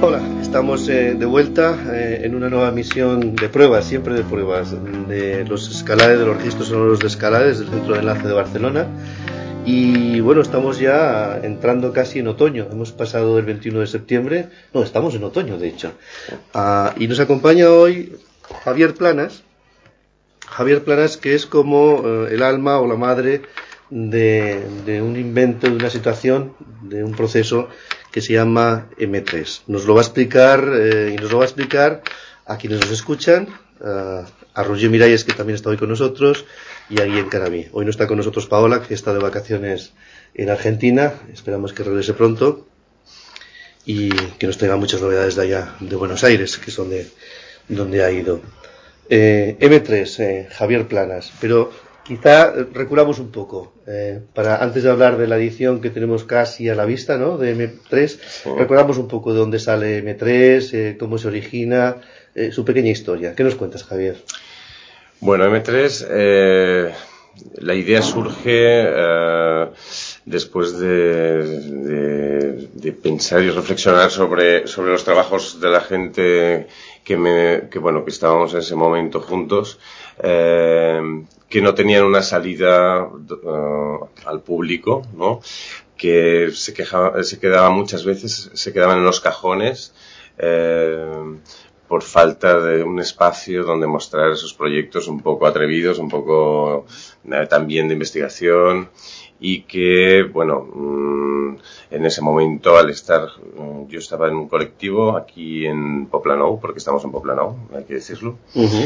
Hola, estamos de vuelta en una nueva misión de pruebas, siempre de pruebas, de los escalares, de los registros sonoros de escalares del Centro de Enlace de Barcelona. Y bueno, estamos ya entrando casi en otoño. Hemos pasado el 21 de septiembre. No, estamos en otoño, de hecho. Y nos acompaña hoy Javier Planas. Javier Planas, que es como el alma o la madre de un invento, de una situación, de un proceso que se llama M3. Nos lo va a explicar y nos lo va a explicar a quienes nos escuchan, a Roger Miralles, que también está hoy con nosotros, y a Guillem Caramí. Hoy no está con nosotros Paola, que está de vacaciones en Argentina. Esperamos que regrese pronto y que nos traiga muchas novedades de allá, de Buenos Aires, que es donde ha ido. M3, Javier Planas, pero quizá reculamos un poco para antes de hablar de la edición que tenemos casi a la vista, ¿no?, de M3, sí. Recordamos un poco de dónde sale M3, cómo se origina, su pequeña historia. ¿Qué nos cuentas, Javier? Bueno, M3, la idea surge después de pensar y reflexionar sobre los trabajos de la gente que estábamos en ese momento juntos, que no tenían una salida al público, ¿no? Que se quedaban muchas veces, se quedaban en los cajones, por falta de un espacio donde mostrar esos proyectos un poco atrevidos, un poco también de investigación, y que, en ese momento, al estar, yo estaba en un colectivo aquí en Poblenou, porque estamos en Poblenou, hay que decirlo,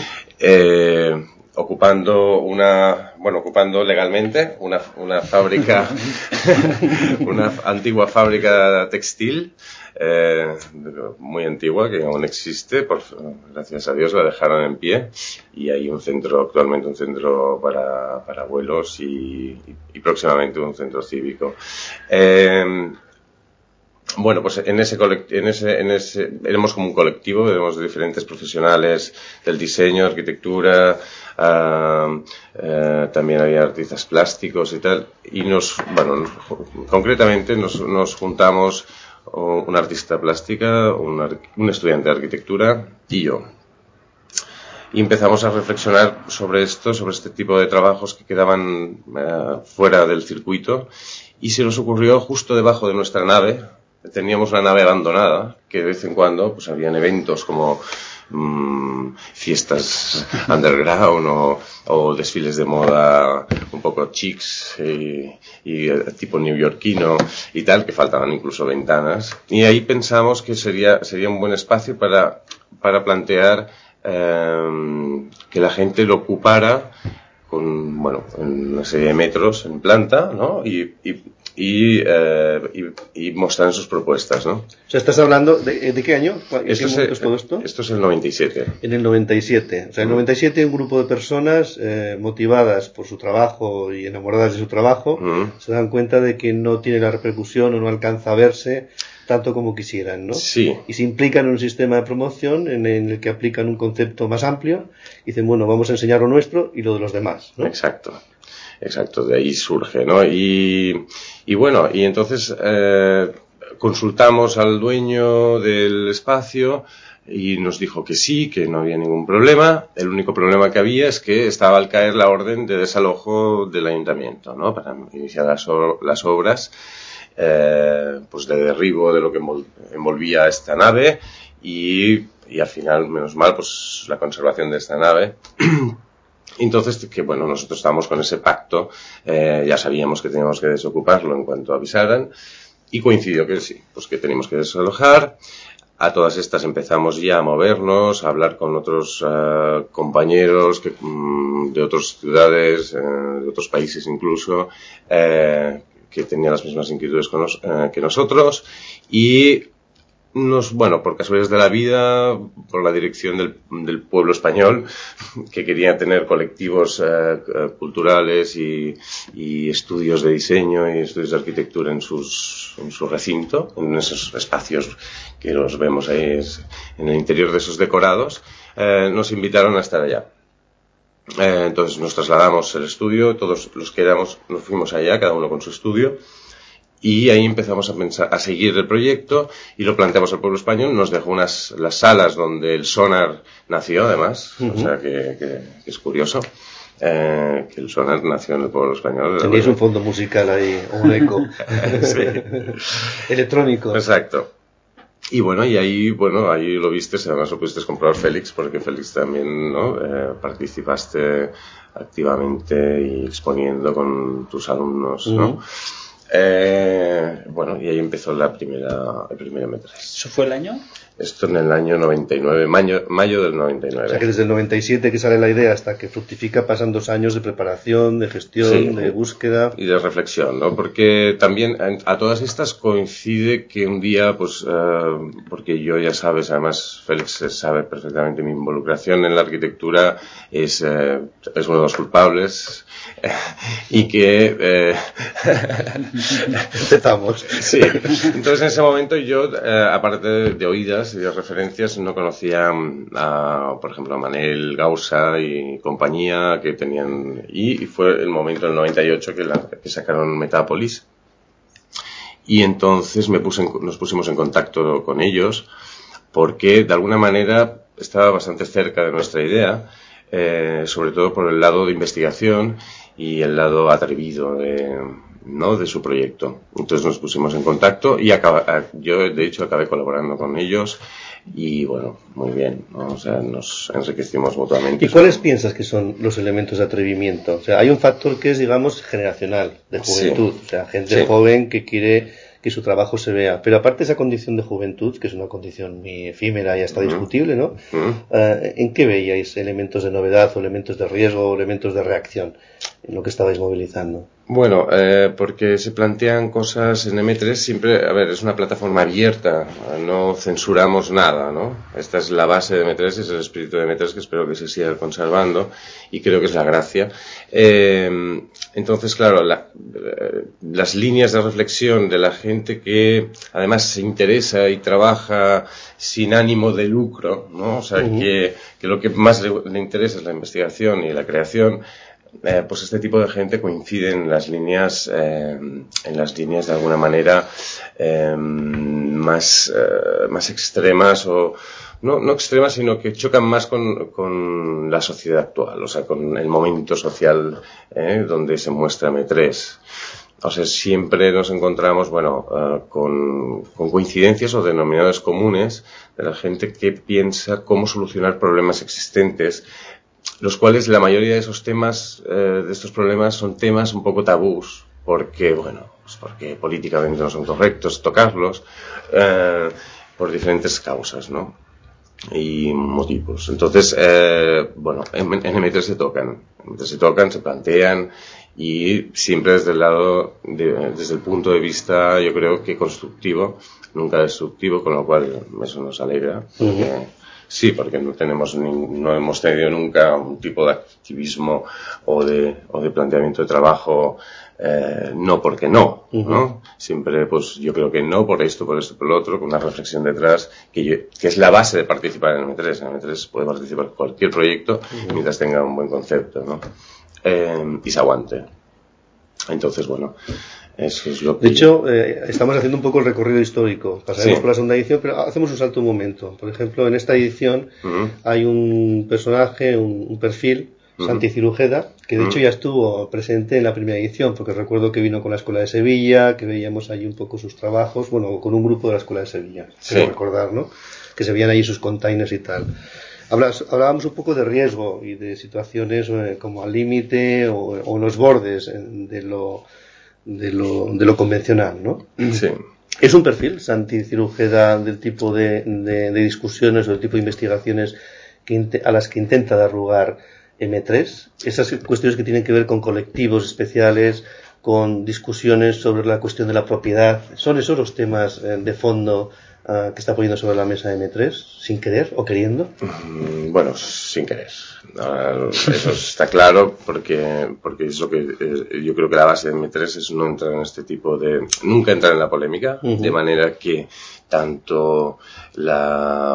ocupando legalmente una fábrica, una antigua fábrica textil, muy antigua, que aún existe, gracias a Dios la dejaron en pie, y hay actualmente un centro para abuelos y próximamente un centro cívico. Pues éramos como un colectivo, éramos de diferentes profesionales del diseño, arquitectura, también había artistas plásticos y tal, y concretamente nos juntamos un artista plástica, un estudiante de arquitectura y yo. Y empezamos a reflexionar sobre este tipo de trabajos que quedaban fuera del circuito, y se nos ocurrió justo debajo de nuestra nave. Teníamos una nave abandonada, que de vez en cuando pues habían eventos como fiestas underground o desfiles de moda un poco chics y tipo neoyorquino y tal, que faltaban incluso ventanas. Y ahí pensamos que sería un buen espacio para plantear que la gente lo ocupara con, en una serie de metros en planta, ¿no? Y mostrar sus propuestas, ¿no? O sea, ¿estás hablando de qué año? ¿En qué momento es todo esto? Esto es el 97. En el 97. O sea, en el 97 un grupo de personas motivadas por su trabajo y enamoradas de su trabajo se dan cuenta de que no tiene la repercusión o no alcanza a verse tanto como quisieran, ¿no? Sí. Y se implican en un sistema de promoción en el que aplican un concepto más amplio y dicen, vamos a enseñar lo nuestro y lo de los demás, ¿no? Exacto, de ahí surge, ¿no? Y entonces consultamos al dueño del espacio y nos dijo que sí, que no había ningún problema. El único problema que había es que estaba al caer la orden de desalojo del ayuntamiento, ¿no?, para iniciar las obras, de derribo de lo que envolvía esta nave y al final, menos mal, pues la conservación de esta nave. Entonces, nosotros estábamos con ese pacto, ya sabíamos que teníamos que desocuparlo en cuanto avisaran, y coincidió que sí, pues que teníamos que desalojar. A todas estas empezamos ya a movernos, a hablar con otros compañeros de otras ciudades, de otros países incluso, que tenían las mismas inquietudes que nosotros, y por casualidades de la vida, por la dirección del pueblo español, que quería tener colectivos culturales y estudios de diseño y estudios de arquitectura en su recinto, en esos espacios que los vemos ahí en el interior de esos decorados, nos invitaron a estar allá. Entonces nos trasladamos el estudio, todos los que éramos nos fuimos allá, cada uno con su estudio, Y ahí empezamos a pensar, a seguir el proyecto y lo planteamos al pueblo español. Nos dejó las salas donde el sonar nació, además. O sea, que es curioso. Que el sonar nació en el pueblo español. Tenéis un fondo musical ahí, un eco. Sí. Electrónico. Exacto. Y bueno, ahí lo viste, además lo pudiste comprobar, Félix, porque Félix también, ¿no? Participaste activamente y exponiendo con tus alumnos, ¿no? Bueno, y ahí empezó el primer M3. ¿Eso fue el año? Esto en el año 99, mayo del 99. O sea que desde el 97 que sale la idea hasta que fructifica pasan 2 años de preparación, de gestión, sí, de búsqueda. Y de reflexión, ¿no? Porque también a todas estas coincide que un día, pues, porque yo ya sabes, además Félix sabe perfectamente mi involucración en la arquitectura es uno de los culpables. Y que empezamos. Sí, entonces en ese momento yo, aparte de oídas y de referencias, no conocía por ejemplo, a Manel Gausa y compañía que tenían, y fue el momento del 98 que sacaron Metápolis, y entonces nos pusimos en contacto con ellos porque de alguna manera estaba bastante cerca de nuestra idea, sobre todo por el lado de investigación y el lado atrevido de su proyecto. Entonces nos pusimos en contacto y yo de hecho acabé colaborando con ellos y bueno, muy bien, ¿no? O sea, nos enriquecimos mutuamente. ¿Y cuáles piensas que son los elementos de atrevimiento? O sea, hay un factor que es, digamos, generacional, de juventud, sí. O sea, gente joven que quiere que su trabajo se vea. Pero aparte de esa condición de juventud, que es una condición muy efímera y hasta discutible, ¿no? ¿En qué veíais elementos de novedad o elementos de riesgo o elementos de reacción en lo que estabais movilizando? Bueno, porque se plantean cosas en M3 siempre, a ver, es una plataforma abierta, no censuramos nada, ¿no? Esta es la base de M3, es el espíritu de M3 que espero que se siga conservando y creo que es la gracia. Entonces, claro, las líneas de reflexión de la gente que además se interesa y trabaja sin ánimo de lucro, ¿no? O sea, que lo que más le interesa es la investigación y la creación. Pues este tipo de gente coincide en las líneas de alguna manera más extremas o no extremas, sino que chocan más con la sociedad actual, o sea, con el momento social donde se muestra M3. O sea, siempre nos encontramos, con coincidencias o denominadores comunes de la gente que piensa cómo solucionar problemas existentes, los cuales la mayoría de esos temas, de estos problemas, son temas un poco tabús, porque políticamente no son correctos tocarlos, por diferentes causas, ¿no? Y motivos. Entonces, en M3 se tocan, se plantean, y siempre desde el punto de vista, yo creo que constructivo, nunca destructivo, con lo cual eso nos alegra, porque sí, porque no hemos tenido nunca un tipo de activismo o de planteamiento de trabajo, no porque no, ¿no? Siempre, pues, yo creo que no por esto, por lo otro, con una reflexión detrás, que es la base de participar en M3. En M3 puede participar cualquier proyecto mientras tenga un buen concepto, ¿no? Y se aguante. Entonces, bueno, eso es lo que... De hecho, estamos haciendo un poco el recorrido histórico. Pasaremos por la segunda edición, pero hacemos un salto un momento. Por ejemplo, en esta edición hay un personaje, un perfil, Santi Cirujeda, que de hecho ya estuvo presente en la primera edición, porque recuerdo que vino con la Escuela de Sevilla, que veíamos allí un poco sus trabajos, con un grupo de la Escuela de Sevilla, quiero recordar, ¿no? Que se veían allí sus containers y tal. Hablábamos un poco de riesgo y de situaciones como al límite o los bordes de lo convencional, ¿no? Sí. ¿Es un perfil, Santi Cirujeda, del tipo de discusiones o del tipo de investigaciones a las que intenta dar lugar M3? Esas cuestiones que tienen que ver con colectivos especiales, con discusiones sobre la cuestión de la propiedad, ¿son esos los temas de fondo que está poniendo sobre la mesa M3, sin querer o queriendo? Bueno, sin querer. Eso está claro, porque es lo que yo creo que la base de M3 es no entrar en este tipo nunca entrar en la polémica, de manera que tanto la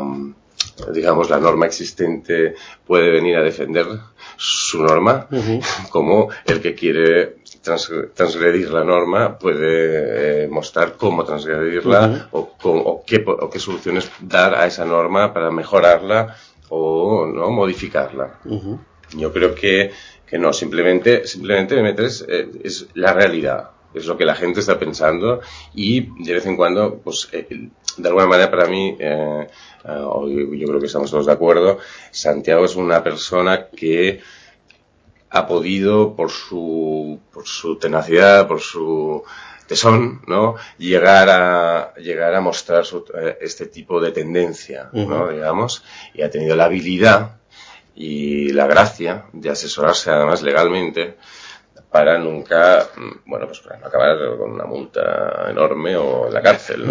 norma existente puede venir a defender su norma, como el que quiere transgredir la norma, puede mostrar cómo transgredirla o qué soluciones dar a esa norma para mejorarla o no modificarla. Yo creo que no, simplemente M3 es la realidad, es lo que la gente está pensando y de vez en cuando, pues de alguna manera para mí, yo creo que estamos todos de acuerdo, Santiago es una persona que ha podido, por su tenacidad, por su tesón, ¿no?, llegar a mostrar este tipo de tendencia, ¿no?, digamos, y ha tenido la habilidad y la gracia de asesorarse además legalmente para nunca, bueno, pues para no acabar con una multa enorme o en la cárcel, ¿no?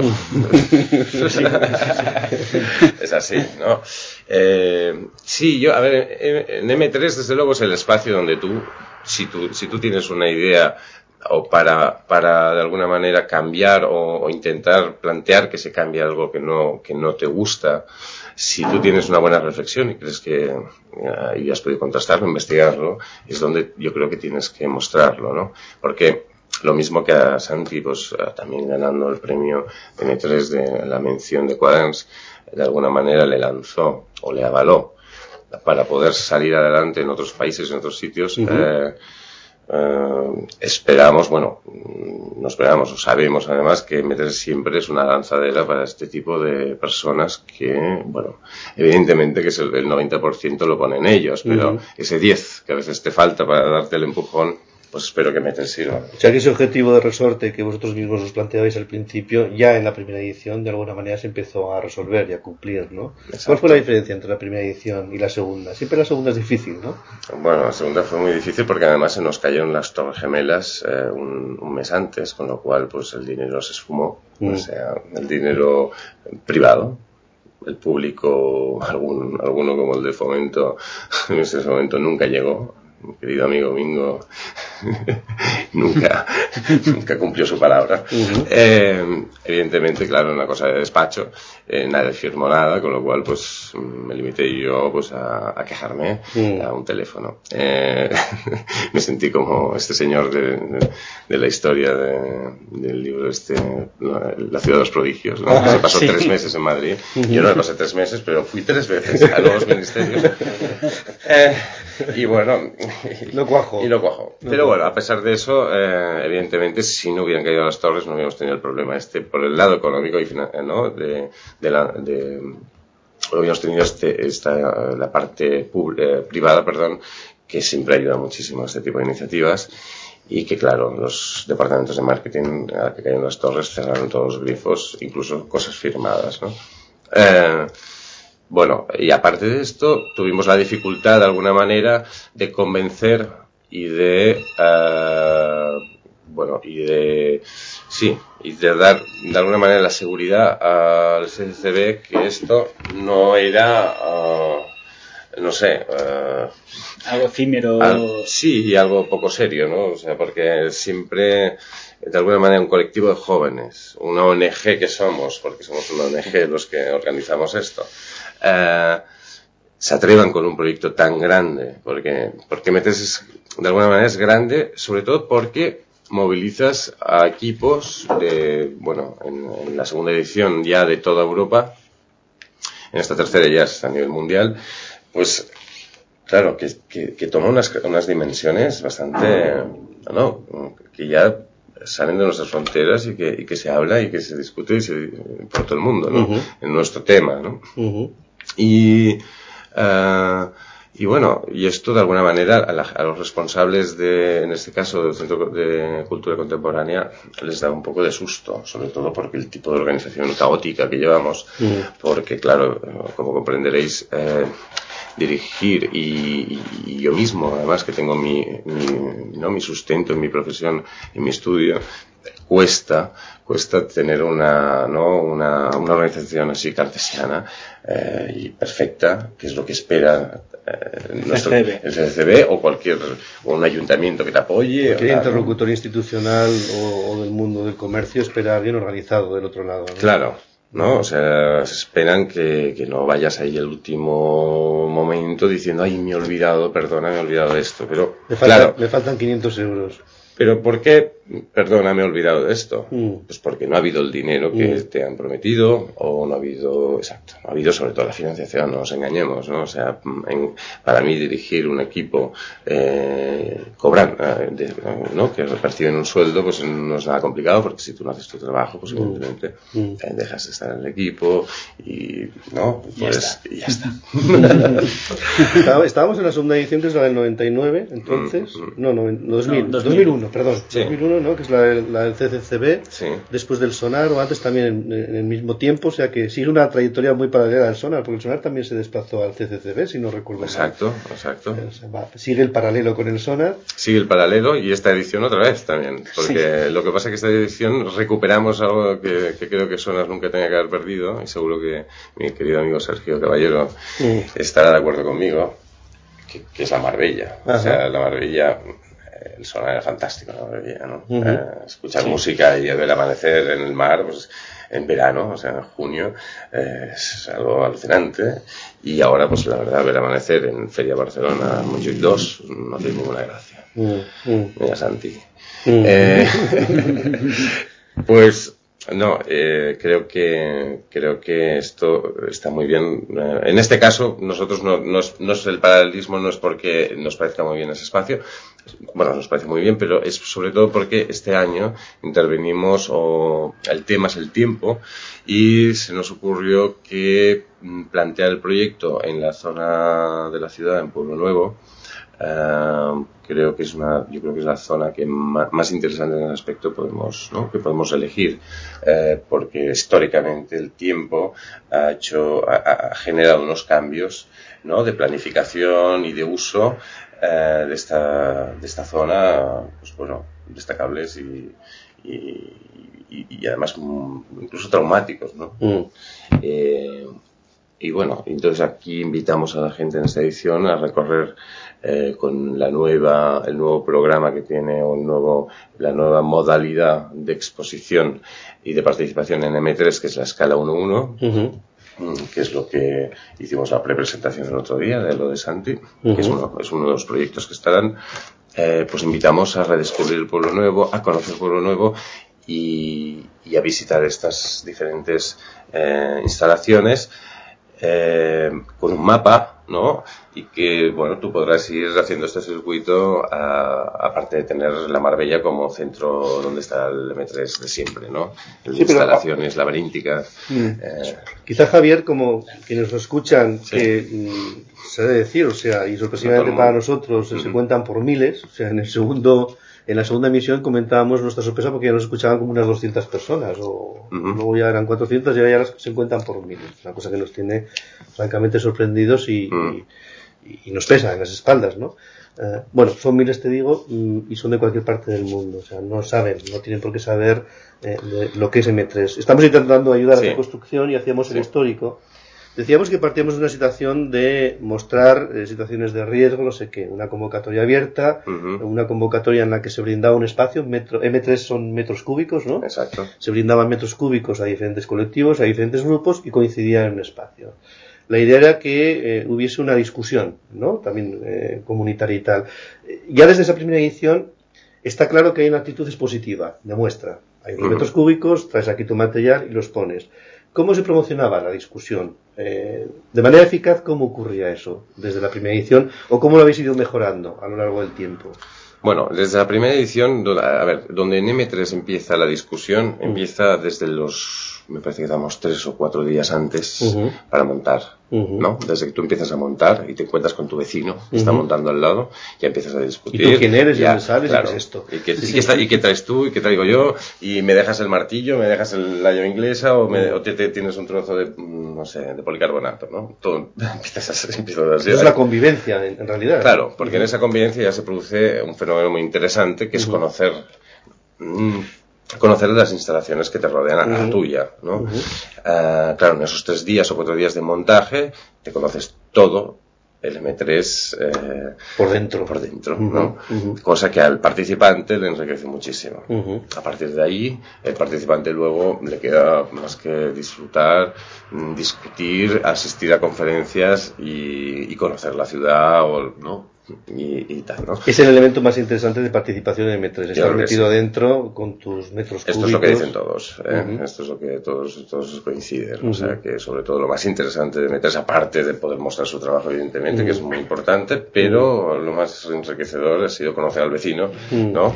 Es así, ¿no? Sí, a ver, en M3 desde luego es el espacio donde si tú tienes una idea o para de alguna manera cambiar o intentar plantear que se cambie algo que no te gusta, si tú tienes una buena reflexión y crees que y has podido contrastarlo, investigarlo, es donde yo creo que tienes que mostrarlo, ¿no? Porque lo mismo que a Santi, pues también ganando el premio M3 de la mención de Quaderns, de alguna manera le lanzó o le avaló para poder salir adelante en otros países, en otros sitios. Esperamos, no esperamos, o sabemos además que M3 siempre es una lanzadera para este tipo de personas que, bueno, evidentemente que es el 90% lo ponen ellos, pero ese 10 que a veces te falta para darte el empujón, pues espero que M3 sirva. O sea que ese objetivo de resorte que vosotros mismos os planteabais al principio, ya en la primera edición de alguna manera se empezó a resolver y a cumplir, ¿no? Exacto. ¿Cuál fue la diferencia entre la primera edición y la segunda? Siempre la segunda es difícil, ¿no? Bueno, la segunda fue muy difícil porque además se nos cayeron las Torres Gemelas un mes antes, con lo cual pues el dinero se esfumó, o sea, el dinero privado. El público, alguno como el de Fomento, en ese momento nunca llegó. Mi querido amigo Mingo nunca cumplió su palabra. Evidentemente, claro, una cosa de despacho, nadie firmó nada, con lo cual pues me limité yo pues a quejarme a un teléfono. Me sentí como este señor de la historia del libro La ciudad de los prodigios, ¿no? Se pasó 3 meses en Madrid. Yo no me pasé 3 meses, pero fui 3 veces a los ministerios. Y bueno, lo cuajo. Pero bueno, a pesar de eso, evidentemente, si no hubieran caído las torres, no hubiéramos tenido el problema por el lado económico y ¿no? Hubiéramos tenido la parte privada, que siempre ayuda muchísimo a este tipo de iniciativas. Y que claro, los departamentos de marketing a la que cayeron las torres cerraron todos los grifos, incluso cosas firmadas, ¿no? Bueno, y aparte de esto, tuvimos la dificultad de alguna manera de convencer y de dar de alguna manera la seguridad al CCCB que esto no era algo efímero. Sí, y algo poco serio, ¿no? O sea, porque siempre, de alguna manera, un colectivo de jóvenes, una ONG que somos, porque somos una ONG los que organizamos esto, se atrevan con un proyecto tan grande, porque metes, de alguna manera es grande, sobre todo porque movilizas a equipos en la segunda edición ya de toda Europa, en esta tercera ya es a nivel mundial, pues claro, que toma unas dimensiones bastante, que ya salen de nuestras fronteras y que se habla y que se discute por todo el mundo, ¿no? En nuestro tema, ¿no? Y bueno, y esto de alguna manera a los responsables en este caso del Centro de Cultura Contemporánea les da un poco de susto, sobre todo porque el tipo de organización caótica que llevamos, porque claro, como comprenderéis, dirigir y yo mismo, además que tengo mi sustento en mi profesión, en mi estudio, cuesta tener una organización así cartesiana y perfecta, que es lo que espera el CCCB o un ayuntamiento que te apoye. Cualquier interlocutor institucional o del mundo del comercio espera bien organizado del otro lado, ¿no? Claro, ¿no? O sea, se esperan que no vayas ahí el último momento diciendo, ay, me he olvidado esto, pero me faltan 500 euros. ¿Pero por qué? Perdona, me he olvidado de esto. Pues porque no ha habido el dinero que te han prometido, o no ha habido, exacto, no ha habido sobre todo la financiación, no nos engañemos, ¿no? O sea, para mí dirigir un equipo, cobrar, ¿no? Que perciben un sueldo, pues no es nada complicado, porque si tú no haces tu trabajo, pues evidentemente dejas de estar en el equipo y, ¿no? Pues, y ya está. Estábamos en la segunda edición, que es la del 99, entonces, 2001, perdón, sí. 2001, ¿no? Que es la del CCCB, sí. Después del Sonar, o antes también en el mismo tiempo, o sea que sigue una trayectoria muy paralela al Sonar, porque el Sonar también se desplazó al CCCB, si no recuerdo exacto, mal. Exacto. O sea, sigue el paralelo con el Sonar. Sigue el paralelo, y esta edición otra vez también, porque lo que pasa es que esta edición recuperamos algo que creo que Sonar nunca tenía que haber perdido, y seguro que mi querido amigo Sergio Caballero estará de acuerdo conmigo, que es la Marbella. Ajá. O sea, la Marbella, el Sonar era fantástico, la Marbella, ¿no? Escuchar música y ver el amanecer en el mar, pues en verano, o sea, en junio, es algo alucinante. Y ahora, pues la verdad, ver amanecer en Feria Barcelona, Montjuïc 2, no tiene ninguna gracia. Mira, Santi. Pues no, creo que esto está muy bien. En este caso, nosotros no es el paralelismo, no es porque nos parezca muy bien ese espacio. Bueno, nos parece muy bien, pero es sobre todo porque este año intervenimos, o el tema es el tiempo, y se nos ocurrió que plantear el proyecto en la zona de la ciudad, en Pueblo Nuevo. Yo creo que es la zona que más interesante en el aspecto que podemos elegir, porque históricamente el tiempo ha generado unos cambios, ¿no? De planificación y de uso de esta zona, pues bueno, destacables y además incluso traumáticos, ¿no? Y bueno, entonces aquí invitamos a la gente en esta edición a recorrer con el nuevo programa que tiene, la nueva modalidad de exposición y de participación en M3, que es la escala 1-1, que es lo que hicimos la prepresentación el otro día de lo de Santi, que es uno de los proyectos que estarán. Pues invitamos a redescubrir el Pueblo Nuevo, a conocer el Pueblo Nuevo y a visitar estas diferentes instalaciones con un mapa, ¿no? Y que, bueno, tú podrás ir haciendo este circuito, aparte de tener la Marbella como centro donde está el M3 de siempre, ¿no? Instalaciones laberínticas. Quizá, Javier, como quienes nos escuchan, que se debe decir, o sea, y sorpresivamente para nosotros, se cuentan por miles, o sea, en la segunda emisión comentábamos nuestra sorpresa porque ya nos escuchaban como unas 200 personas, o luego ya eran 400 y ahora ya se cuentan por miles. Una cosa que nos tiene francamente sorprendidos y nos pesa en las espaldas, ¿no? Bueno, son miles, te digo, y son de cualquier parte del mundo. O sea, no tienen por qué saber lo que es M3. Estamos intentando ayudar a la construcción y hacíamos el histórico. Decíamos que partíamos de una situación de mostrar situaciones de riesgo, no sé qué, una convocatoria abierta, una convocatoria en la que se brindaba un espacio, M3 son metros cúbicos, ¿no? Exacto. Se brindaban metros cúbicos a diferentes colectivos, a diferentes grupos y coincidían en un espacio. La idea era que hubiese una discusión, ¿no? También comunitaria y tal. Ya desde esa primera edición está claro que hay una actitud expositiva, de muestra. Hay unos metros cúbicos, traes aquí tu material y los pones. ¿Cómo se promocionaba la discusión? De manera eficaz, ¿cómo ocurría eso desde la primera edición? ¿O cómo lo habéis ido mejorando a lo largo del tiempo? Bueno, desde la primera edición, donde en M3 empieza la discusión, empieza desde me parece que damos 3 o 4 días antes para montar, ¿no? Desde que tú empiezas a montar y te encuentras con tu vecino que está montando al lado, ya empiezas a discutir. ¿Y tú quién eres? ¿Y dónde sales? Claro, ¿Y qué es esto? ¿Y qué traes tú? ¿Y qué traigo yo? ¿Y me dejas el martillo? ¿Me dejas la llave inglesa? ¿O tienes un trozo de, no sé, de policarbonato, ¿no? Todo empiezas así. Es la convivencia, en realidad. Claro, porque en esa convivencia ya se produce un fenómeno muy interesante, que es conocer las instalaciones que te rodean a la tuya, ¿no? Claro, en esos 3 días o 4 días de montaje te conoces todo el M3 por dentro, ¿no? Cosa que al participante le enriquece muchísimo. A partir de ahí, el participante luego le queda más que disfrutar, discutir, asistir a conferencias y conocer la ciudad, ¿no? y tal, ¿no? Es el elemento más interesante de participación en M3, estar metido dentro con tus metros cúbicos. Esto es lo que dicen todos, Esto es lo que todos coinciden, o sea que sobre todo lo más interesante de M3, aparte de poder mostrar su trabajo evidentemente, que es muy importante, pero lo más enriquecedor ha sido conocer al vecino, ¿no?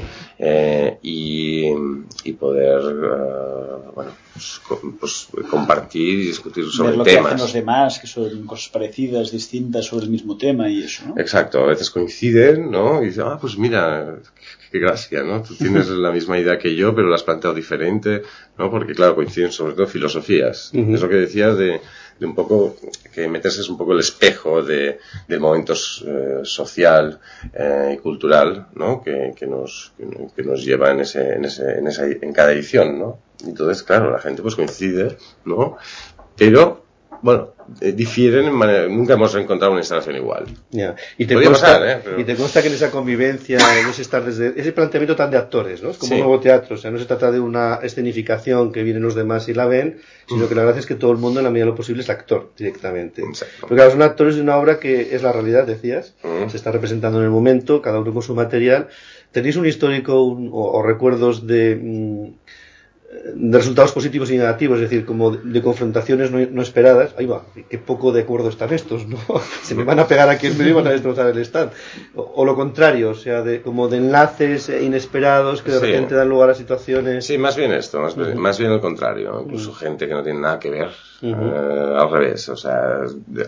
Y poder, bueno, pues compartir y discutir sobre ver lo temas. Que hacen los demás, que son cosas parecidas, distintas sobre el mismo tema y eso, ¿no? Exacto, a veces coinciden, ¿no? Y dicen, pues mira, qué gracia, ¿no? Tú tienes la misma idea que yo, pero la has planteado diferente, ¿no? Porque claro, coinciden sobre todo filosofías. Es lo que decías de un poco, que meterse es un poco el espejo del momento social y cultural, ¿no? Que nos lleva en cada edición, ¿no? Entonces, claro, la gente pues coincide, ¿no? Pero, bueno, difieren en manera, nunca hemos encontrado una instalación igual. Yeah. Y te consta que en esa convivencia, en ese estar desde ese planteamiento tan de actores, ¿no? Es como un nuevo teatro, o sea, no se trata de una escenificación que vienen los demás y la ven, sino que la verdad es que todo el mundo en la medida de lo posible es actor directamente. Exacto. Porque claro, son actores de una obra que es la realidad, decías, se está representando en el momento, cada uno con su material. ¿Tenéis un histórico o recuerdos de resultados positivos y negativos, es decir, como de confrontaciones no esperadas? Ahí va, qué poco de acuerdo están estos, ¿no? Se me van a pegar aquí en medio y van a destrozar el stand. O lo contrario, o sea, como de enlaces inesperados que de repente dan lugar a situaciones. Sí, más bien esto, más bien el contrario, incluso gente que no tiene nada que ver. Al revés, o sea,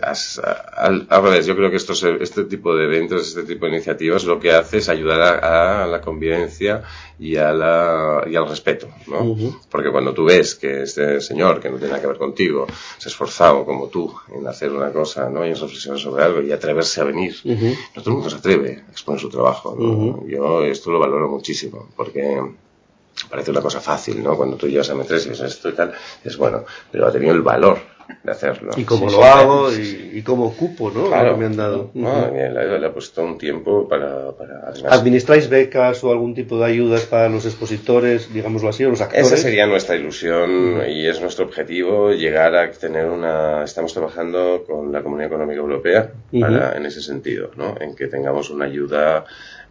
al revés, yo creo que este tipo de eventos, este tipo de iniciativas lo que hace es ayudar a la convivencia y al respeto, ¿no? Porque cuando tú ves que este señor, que no tiene nada que ver contigo, se ha esforzado como tú en hacer una cosa, ¿no? Y en reflexionar sobre algo y atreverse a venir, no todo el mundo se atreve a exponer su trabajo, ¿no? Yo esto lo valoro muchísimo, porque parece una cosa fácil, ¿no? Cuando tú llegas a M3 y ves esto y tal, es bueno, pero ha tenido el valor de hacerlo. Y cómo lo hago y cómo ocupo, ¿no? Claro, lo que me han dado. Le ha puesto un tiempo para además. ¿Administráis becas o algún tipo de ayudas para los expositores, digámoslo así, o los actores? Esa sería nuestra ilusión y es nuestro objetivo, llegar a tener estamos trabajando con la Comunidad Económica Europea en ese sentido, ¿no? En que tengamos una ayuda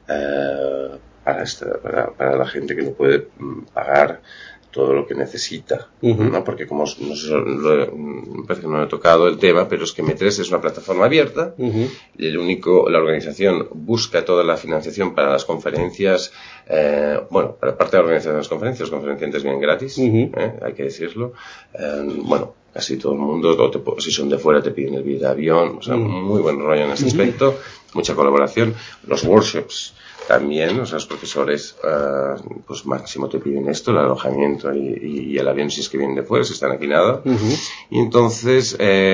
para la gente que no puede pagar todo lo que necesita, ¿no? Porque como me parece que no he tocado el tema, pero es que M3 es una plataforma abierta y la organización busca toda la financiación para las conferencias, para parte de la organización de las conferencias, los conferenciantes vienen gratis, hay que decirlo, casi todo el mundo, si son de fuera te piden el billete de avión, o sea, muy buen rollo en ese aspecto, mucha colaboración, los workshops también, o sea, los profesores, pues máximo te piden esto, el alojamiento y el avión si es que vienen de fuera, si están aquí nada. Y entonces,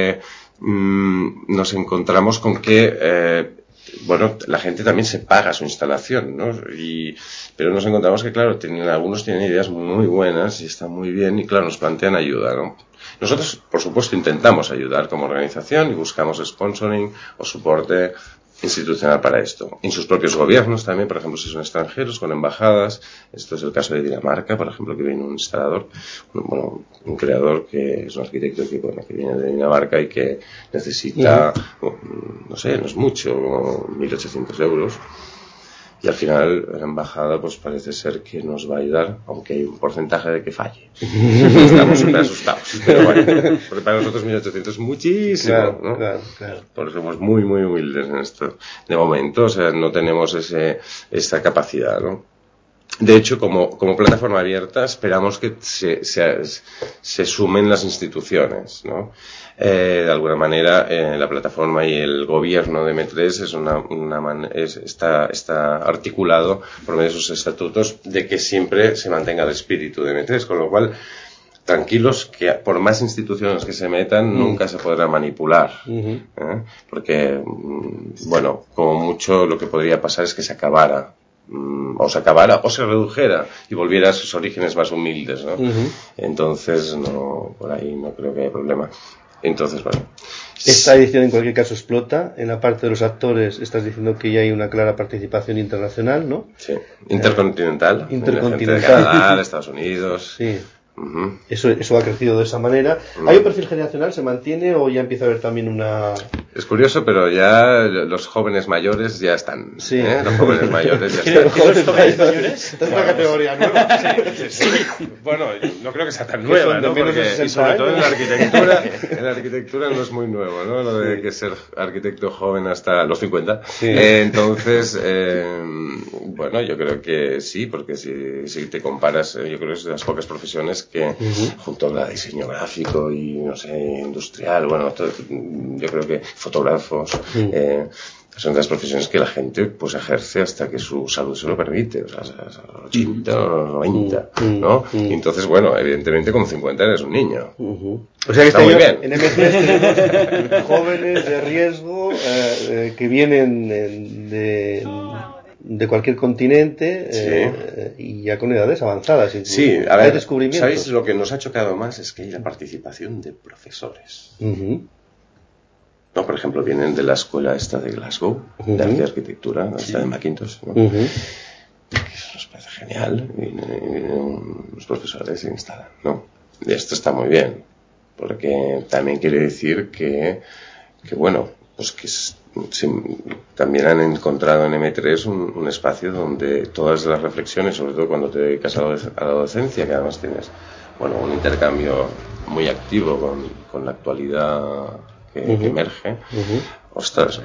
nos encontramos con que, la gente también se paga su instalación, ¿no? Pero nos encontramos que, claro, algunos tienen ideas muy buenas y están muy bien y, claro, nos plantean ayuda, ¿no? Nosotros, por supuesto, intentamos ayudar como organización y buscamos sponsoring o soporte institucional para esto. En sus propios gobiernos también, por ejemplo, si son extranjeros, con embajadas. Esto es el caso de Dinamarca, por ejemplo, que viene un instalador, un creador que es un arquitecto que viene de Dinamarca y que necesita, no es mucho, como 1.800 euros. Y al final la embajada pues parece ser que nos va a ayudar, aunque hay un porcentaje de que falle. Estamos súper asustados. Pero bueno, porque para nosotros 1.800 es muchísimo, claro, ¿no? Claro. Porque somos muy, muy humildes en esto. De momento, o sea, no tenemos esa capacidad, ¿no? De hecho, como plataforma abierta, esperamos que se sumen las instituciones, ¿no? De alguna manera, la plataforma y el gobierno de M3 está articulado por medio de sus estatutos de que siempre se mantenga el espíritu de M3, con lo cual, tranquilos que por más instituciones que se metan, nunca se podrá manipular. Porque, como mucho lo que podría pasar es que se acabara o se redujera y volviera a sus orígenes más humildes, ¿no? Entonces, por ahí no creo que haya problema. Entonces, esta edición en cualquier caso explota. En la parte de los actores estás diciendo que ya hay una clara participación internacional, ¿no? Sí, intercontinental. Intercontinental. Gente de Canadá, de Estados Unidos. Sí. Eso ha crecido de esa manera. ¿Hay un perfil generacional? ¿Se mantiene o ya empieza a haber también una...? Es curioso, pero ya los jóvenes mayores ya están. Sí. Los jóvenes mayores ya están. ¿Los jóvenes mayores? Esta es una categoría nueva. Sí. Bueno, no creo que sea tan nueva, ¿no? Porque, y sobre todo en la arquitectura no es muy nuevo, ¿no? Lo de que ser arquitecto joven hasta los 50. Sí. Entonces, bueno, yo creo que sí, porque si te comparas, yo creo que es de las pocas profesiones que, junto a diseño gráfico y, no sé, industrial, bueno, yo creo que fotógrafos, son de las profesiones que la gente pues ejerce hasta que su salud se lo permite, o sea, a los 80 o los 90, ¿no? Y entonces, bueno, evidentemente con 50 eres un niño. O sea que está muy bien. En M3 tenemos jóvenes de riesgo que vienen de cualquier continente y ya con edades avanzadas. Sí, a ver, descubrimientos. ¿Sabéis lo que nos ha chocado más? Es que hay la participación de profesores. No, por ejemplo, vienen de la escuela esta de Glasgow, de arte y arquitectura, esta de Macintosh, ¿no? Que eso nos parece genial, y los profesores se instalan, ¿no? Y esto está muy bien, porque también quiere decir que bueno, pues que también han encontrado en M3 un espacio donde todas las reflexiones, sobre todo cuando te dedicas a la docencia, que además tienes, bueno, un intercambio muy activo con la actualidad que emerge. Ostras,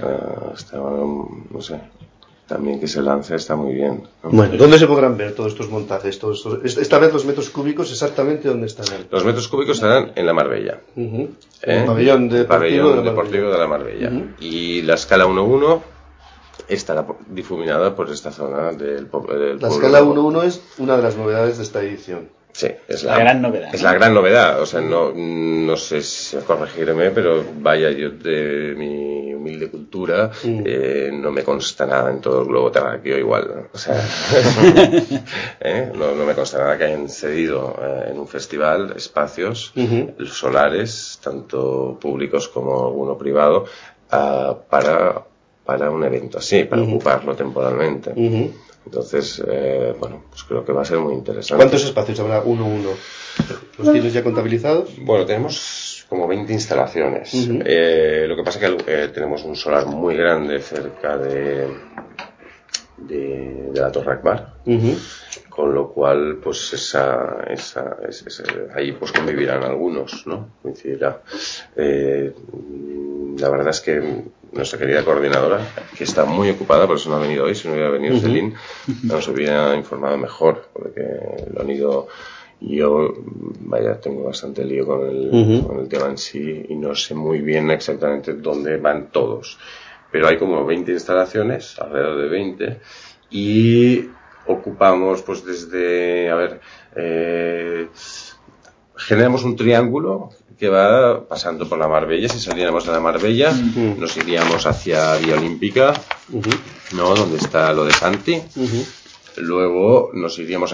no sé, también que se lance está muy bien, ¿no? Bueno, ¿dónde se podrán ver todos estos montajes? Esta vez los metros cúbicos, ¿exactamente dónde estarán? Los metros cúbicos estarán en la Marbella. El pabellón deportivo de la Marbella. Y la escala 1-1 estará difuminada por esta zona del pueblo. La escala 1-1 es una de las novedades de esta edición. Sí, es la gran novedad. Es la gran novedad. O sea, no sé si corregirme, pero vaya, yo de mi humilde cultura no me consta nada en todo el globo terráqueo igual, ¿no? O sea, no me consta nada que hayan cedido en un festival espacios solares, tanto públicos como alguno privado, para un evento así, para ocuparlo temporalmente. Entonces, bueno, pues creo que va a ser muy interesante. ¿Cuántos espacios habrá 1-1? ¿Los tienes ya contabilizados? Bueno, tenemos como 20 instalaciones. Lo que pasa es que tenemos un solar muy grande cerca de la Torre Akbar, con lo cual, pues ahí pues convivirán algunos, ¿no? Coincidirá. La verdad es que nuestra querida coordinadora, que está muy ocupada, por eso no ha venido hoy, si no hubiera venido Celine, nos hubiera informado mejor, porque lo han ido... Yo, vaya, tengo bastante lío con el tema en sí y no sé muy bien exactamente dónde van todos. Pero hay como 20 instalaciones, alrededor de 20, y ocupamos pues desde, generamos un triángulo que va pasando por la Marbella. Si saliéramos de la Marbella, nos iríamos hacia Vía Olímpica, ¿no? Donde está lo de Santi. Luego nos iríamos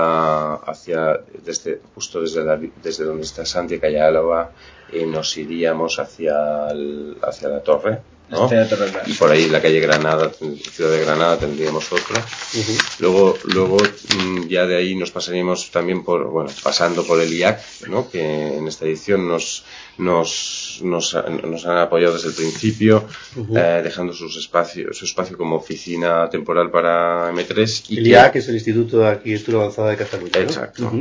justo desde donde está Santi, calle Álava, nos iríamos hacia la torre, ¿no? Y por ahí la calle Granada, Ciudad de Granada, tendríamos otra. Luego ya de ahí nos pasaríamos también pasando por el IAC, ¿no? Que en esta edición nos han apoyado desde el principio, dejando su espacio como oficina temporal para M3. El IAC es el Instituto de Arquitectura Avanzada de Cataluña, ¿no? Exacto.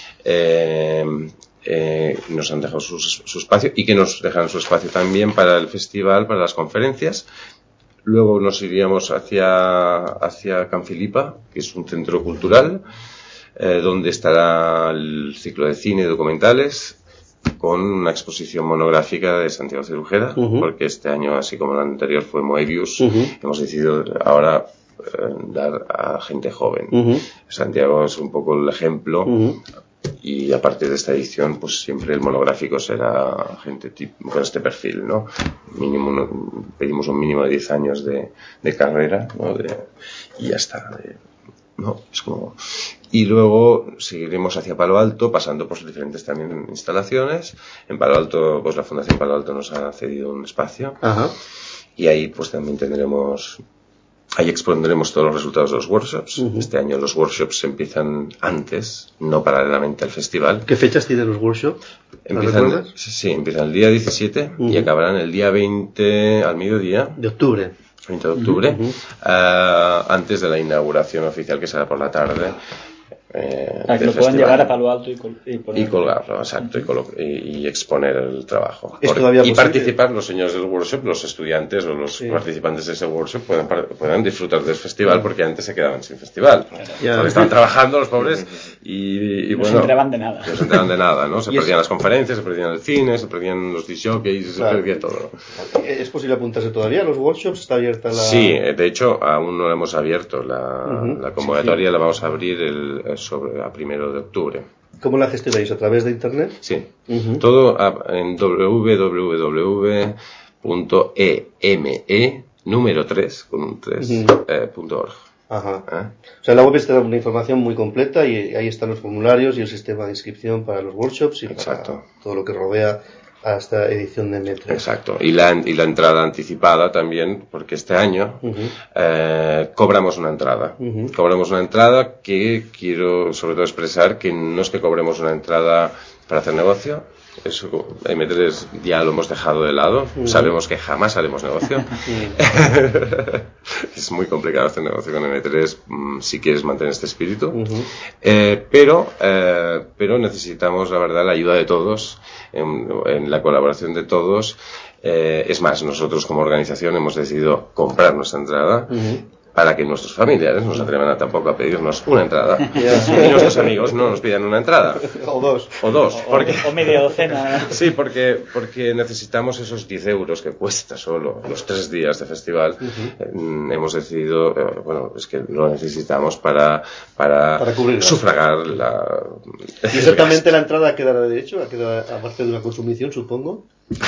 Nos han dejado su espacio, y que nos dejan su espacio también para el festival, para las conferencias. Luego nos iríamos hacia Canfilipa, que es un centro cultural, donde estará el ciclo de cine y documentales, con una exposición monográfica de Santiago Cirujera, porque este año, así como el anterior fue Moebius, hemos decidido ahora dar a gente joven. Santiago es un poco el ejemplo, y a partir de esta edición, pues siempre el monográfico será gente con este perfil, ¿no? Pedimos un mínimo de 10 años de carrera, ¿no? Y ya está. ¿No? Es como... Y luego seguiremos hacia Palo Alto, pasando por diferentes también instalaciones. En Palo Alto, pues la Fundación Palo Alto nos ha cedido un espacio. Y ahí pues también tendremos Ahí expondremos todos los resultados de los workshops. Este año los workshops empiezan antes, no paralelamente al festival. ¿Qué fechas tienen los workshops? Empiezan el día 17 y acabarán el día 20 al mediodía. De octubre. 20 de octubre, antes de la inauguración oficial, que será por la tarde. Para que lo puedan llevar a Palo Alto y colgarlo, exacto, y exponer el trabajo. Y participar los señores del workshop, los estudiantes o los participantes de ese workshop puedan disfrutar del festival, porque antes se quedaban sin festival. Porque estaban trabajando los pobres y no bueno, se enteraban de nada. No se enteraban de nada, ¿no? Se perdían las conferencias, se perdían el cine, se perdían los disc jockeys, se perdía todo. ¿Es posible apuntarse todavía a los workshops? ¿Está abierta la...? Sí, de hecho, aún no la hemos abierto. La convocatoria la vamos a abrir a 1 de octubre. ¿Cómo la gestionáis? ¿A través de internet? Sí. Todo en www.eme número 3 con un 3.org. Ajá. O sea, la web está dando una información muy completa y ahí están los formularios y el sistema de inscripción para los workshops y para todo lo que rodea a esta edición de M3. Exacto. Y la entrada anticipada también, porque este año cobramos una entrada. Cobramos una entrada que quiero sobre todo expresar que no es que cobremos una entrada para hacer negocio. Eso M3 ya lo hemos dejado de lado. Sabemos que jamás haremos negocio. Es muy complicado hacer negocio con M3 si quieres mantener este espíritu. Pero necesitamos, la verdad, la ayuda de todos, en la colaboración de todos. Es más, nosotros como organización hemos decidido comprar nuestra entrada para que nuestros familiares no se atrevan tampoco a pedirnos una entrada y nuestros amigos no nos pidan una entrada o dos o media docena. Sí, porque necesitamos esos 10 euros que cuesta solo los 3 días de festival. Hemos decidido, es que lo necesitamos para sufragar ¿Y exactamente la entrada qué da derecho? ¿A quedar aparte de una consumición, supongo?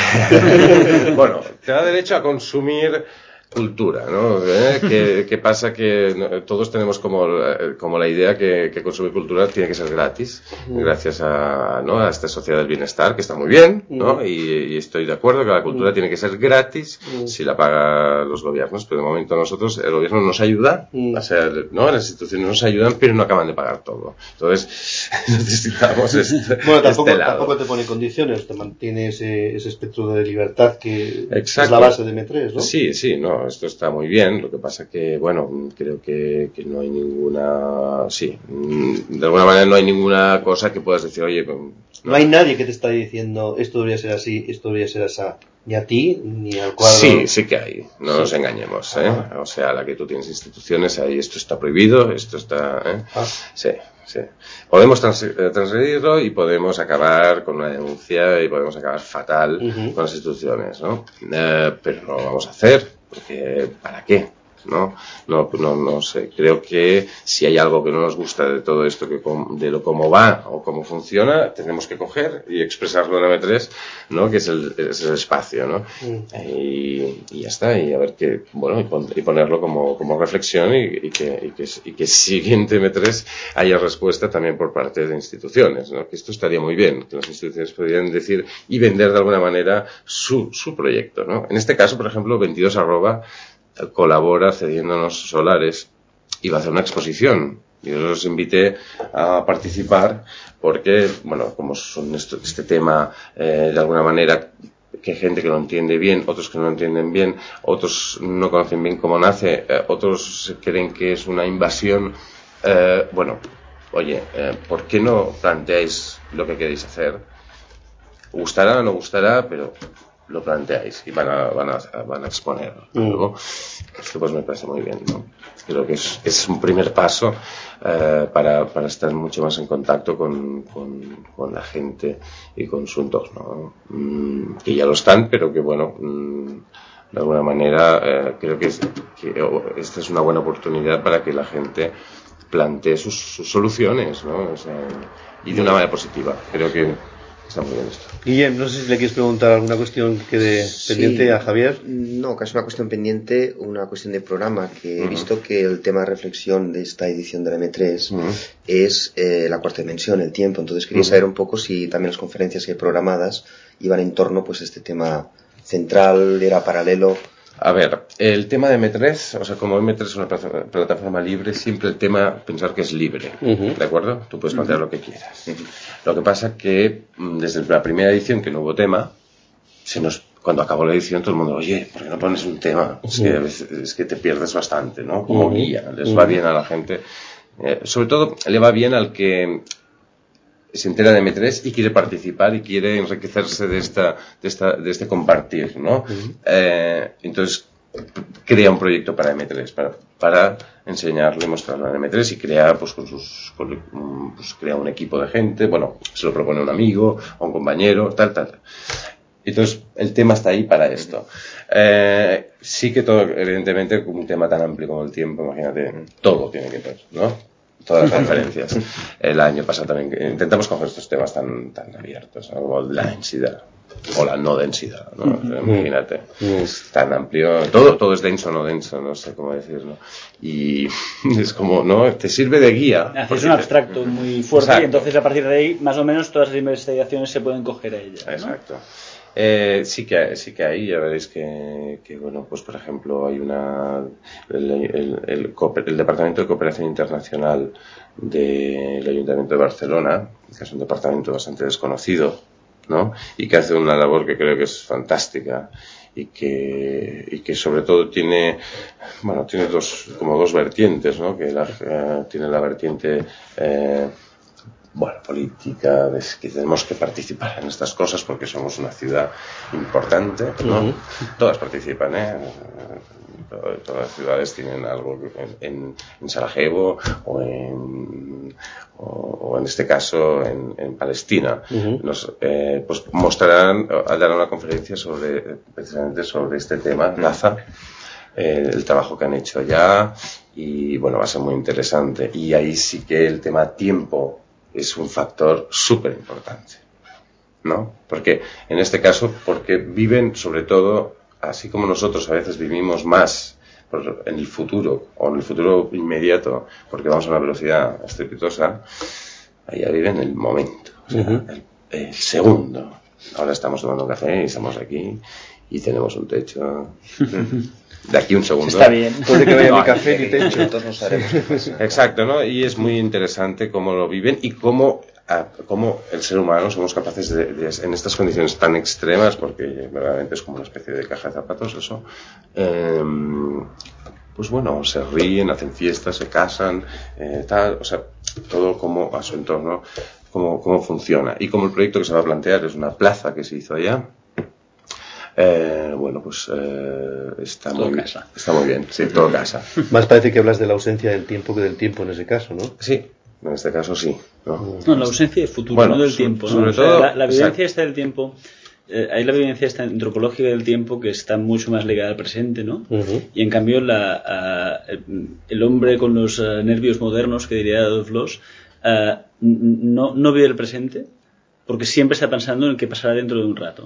Bueno, te da derecho a consumir cultura, ¿no? ¿Qué pasa? Que todos tenemos como la idea que consumir cultura tiene que ser gratis, gracias a esta sociedad del bienestar, que está muy bien, ¿no? Y estoy de acuerdo que la cultura tiene que ser gratis si la pagan los gobiernos, pero de momento nosotros, el gobierno nos ayuda, o sea, ¿no? Las instituciones nos ayudan, pero no acaban de pagar todo. Entonces, necesitamos tampoco te pone condiciones, te mantiene ese espectro de libertad que Exacto. Es la base de M3, ¿no? Sí, no, esto está muy bien. Lo que pasa que, creo que no hay ninguna... Sí, de alguna manera no hay ninguna cosa que puedas decir, oye... No hay nadie que te está diciendo esto debería ser así, esto debería ser así. Ni a ti, ni al cuadro. Sí que hay. No nos engañemos, ¿eh? O sea, la que tú tienes instituciones, ahí esto está prohibido, esto está... Sí. Podemos transgredirlo y podemos acabar con una denuncia y podemos acabar fatal con las instituciones, ¿no? Pero no lo vamos a hacer, porque ¿para qué? No sé, creo que si hay algo que no nos gusta de todo esto, de lo cómo va o cómo funciona, tenemos que coger y expresarlo en M3, ¿no? Que es el espacio, ¿no? Y ya está, y a ver qué, y ponerlo como reflexión y que siguiente M3 haya respuesta también por parte de instituciones, ¿no? Que esto estaría muy bien, que las instituciones podrían decir y vender de alguna manera su proyecto, ¿no? En este caso, por ejemplo, 22 colabora cediéndonos solares y va a hacer una exposición. Yo los invité a participar porque, como son este tema de alguna manera, que hay gente que lo entiende bien, otros que no lo entienden bien, otros no conocen bien cómo nace, otros creen que es una invasión. ¿Por qué no planteáis lo que queréis hacer? Gustará o no gustará, pero lo planteáis y van a exponer algo. Esto pues me parece muy bien, ¿no? Creo que es un primer paso para estar mucho más en contacto con la gente y con su entorno, ¿no? Que ya lo están, pero que de alguna manera creo que esta es una buena oportunidad para que la gente plantee sus soluciones, ¿no? O sea, y de una manera positiva. Creo que está muy bien esto. Guillem, no sé si le quieres preguntar alguna cuestión que quede pendiente a Javier. No, que es una cuestión pendiente, una cuestión de programa, que he visto que el tema de reflexión de esta edición de la M3 es la cuarta dimensión, el tiempo. Entonces quería saber un poco si también las conferencias que hay programadas iban en torno pues a este tema central, era paralelo A ver, el tema de M3, o sea, como M3 es una plataforma libre, siempre el tema, pensar que es libre, ¿de acuerdo? Tú puedes plantear lo que quieras. Lo que pasa que desde la primera edición, que no hubo tema, cuando acabó la edición todo el mundo, oye, ¿por qué no pones un tema? Es que te pierdes bastante, ¿no? Como guía, les va bien a la gente. Sobre todo, le va bien al que se entera de M3 y quiere participar y quiere enriquecerse de este compartir, ¿no? Entonces crea un proyecto para M3 para enseñarle, mostrarlo en M3 y crea pues crea un equipo de gente, bueno, se lo propone un amigo o un compañero, tal. Entonces el tema está ahí para esto. Sí que todo, evidentemente, un tema tan amplio como el tiempo, imagínate, todo tiene que ver, ¿no? Todas las referencias. El año pasado también intentamos coger estos temas tan abiertos, ¿no? Como la densidad o la no densidad, ¿no? Imagínate, es tan amplio, todo es denso o no denso, no sé cómo decirlo, y es como, ¿no? Te sirve de guía. Es un abstracto muy fuerte. Exacto. Y entonces a partir de ahí más o menos todas las investigaciones se pueden coger a ella, ¿no? Exacto. Sí que hay, ya veréis que bueno, pues por ejemplo hay el Departamento de Cooperación Internacional del Ayuntamiento de Barcelona, que es un departamento bastante desconocido, ¿no? Y que hace una labor que creo que es fantástica y que sobre todo tiene dos vertientes, ¿no? Que tiene la vertiente política, es que tenemos que participar en estas cosas porque somos una ciudad importante, ¿no? Todas participan, todas las ciudades tienen algo en Sarajevo o en este caso en Palestina. Pues darán una conferencia precisamente sobre este tema, Gaza, el trabajo que han hecho allá, y bueno, va a ser muy interesante. Y ahí sí que el tema tiempo es un factor súper importante, ¿no? Porque en este caso, porque viven sobre todo, así como nosotros a veces vivimos más en el futuro o en el futuro inmediato, porque vamos a una velocidad estrepitosa, allá viven el momento, o sea, el segundo. Ahora estamos tomando un café y estamos aquí y tenemos un techo. De aquí un segundo. Está bien. Puede que vaya mi café y techo. Entonces no sabemos. Exacto, ¿no? Y es muy interesante cómo lo viven y cómo el ser humano somos capaces de en estas condiciones tan extremas, porque verdaderamente es como una especie de caja de zapatos eso, pues bueno, se ríen, hacen fiestas, se casan, o sea, todo como a su entorno, cómo funciona. Y como el proyecto que se va a plantear es una plaza que se hizo allá, está muy bien, sí, todo casa. Más parece que hablas de la ausencia del tiempo que del tiempo en ese caso, ¿no? Sí, en este caso sí. No, la ausencia de futuro, no del tiempo, ¿no? Sobre todo, la vivencia está del tiempo. Hay la vivencia esta antropológica del tiempo que está mucho más ligada al presente, ¿no? Y en cambio el hombre con los nervios modernos, que diría Adolf Loos, no vive el presente porque siempre está pensando en qué pasará dentro de un rato.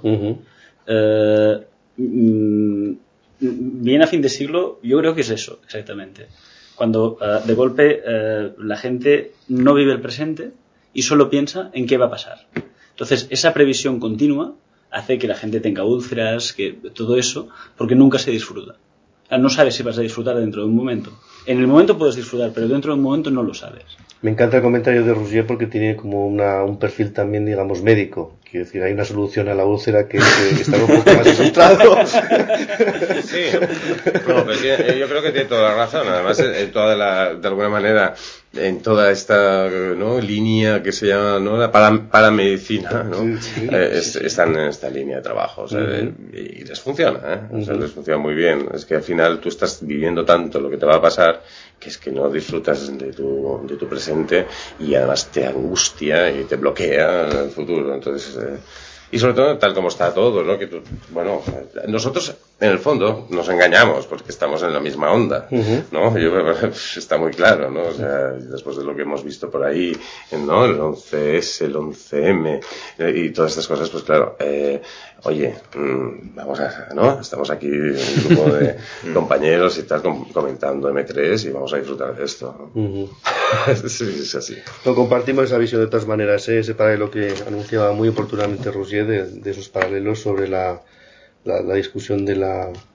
Bien a fin de siglo, yo creo que es eso, exactamente. Cuando de golpe la gente no vive el presente y solo piensa en qué va a pasar. Entonces, esa previsión continua hace que la gente tenga úlceras, que todo eso, porque nunca se disfruta. No sabes si vas a disfrutar dentro de un momento. En el momento puedes disfrutar, pero dentro de un momento no lo sabes. Me encanta el comentario de Rougier porque tiene como un perfil también, digamos, médico. Quiero decir, hay una solución a la úlcera que está un poco más ilustrado. Sí, no, pues yo creo que tiene toda la razón. Además, de alguna manera, en toda esta, ¿no?, línea que se llama, ¿no?, la paramedicina, ¿no? Sí. Están en esta línea de trabajo, o sea, y les funciona, ¿eh? O sea, les funciona muy bien. Es que al final tú estás viviendo tanto lo que te va a pasar que es que no disfrutas de tu presente y además te angustia y te bloquea el futuro. Entonces, y sobre todo tal como está todo, ¿no? Nosotros en el fondo nos engañamos porque estamos en la misma onda, ¿no? Está muy claro, ¿no? O sea, después de lo que hemos visto por ahí, ¿no?, el 11S, el 11M y todas estas cosas, pues claro, oye, ¿no? Estamos aquí un grupo de compañeros y tal comentando M3 y vamos a disfrutar de esto, ¿no? Sí, es así. No, compartimos esa visión de todas maneras, ese paralelo que anunciaba muy oportunamente Rougier de esos paralelos sobre la discusión de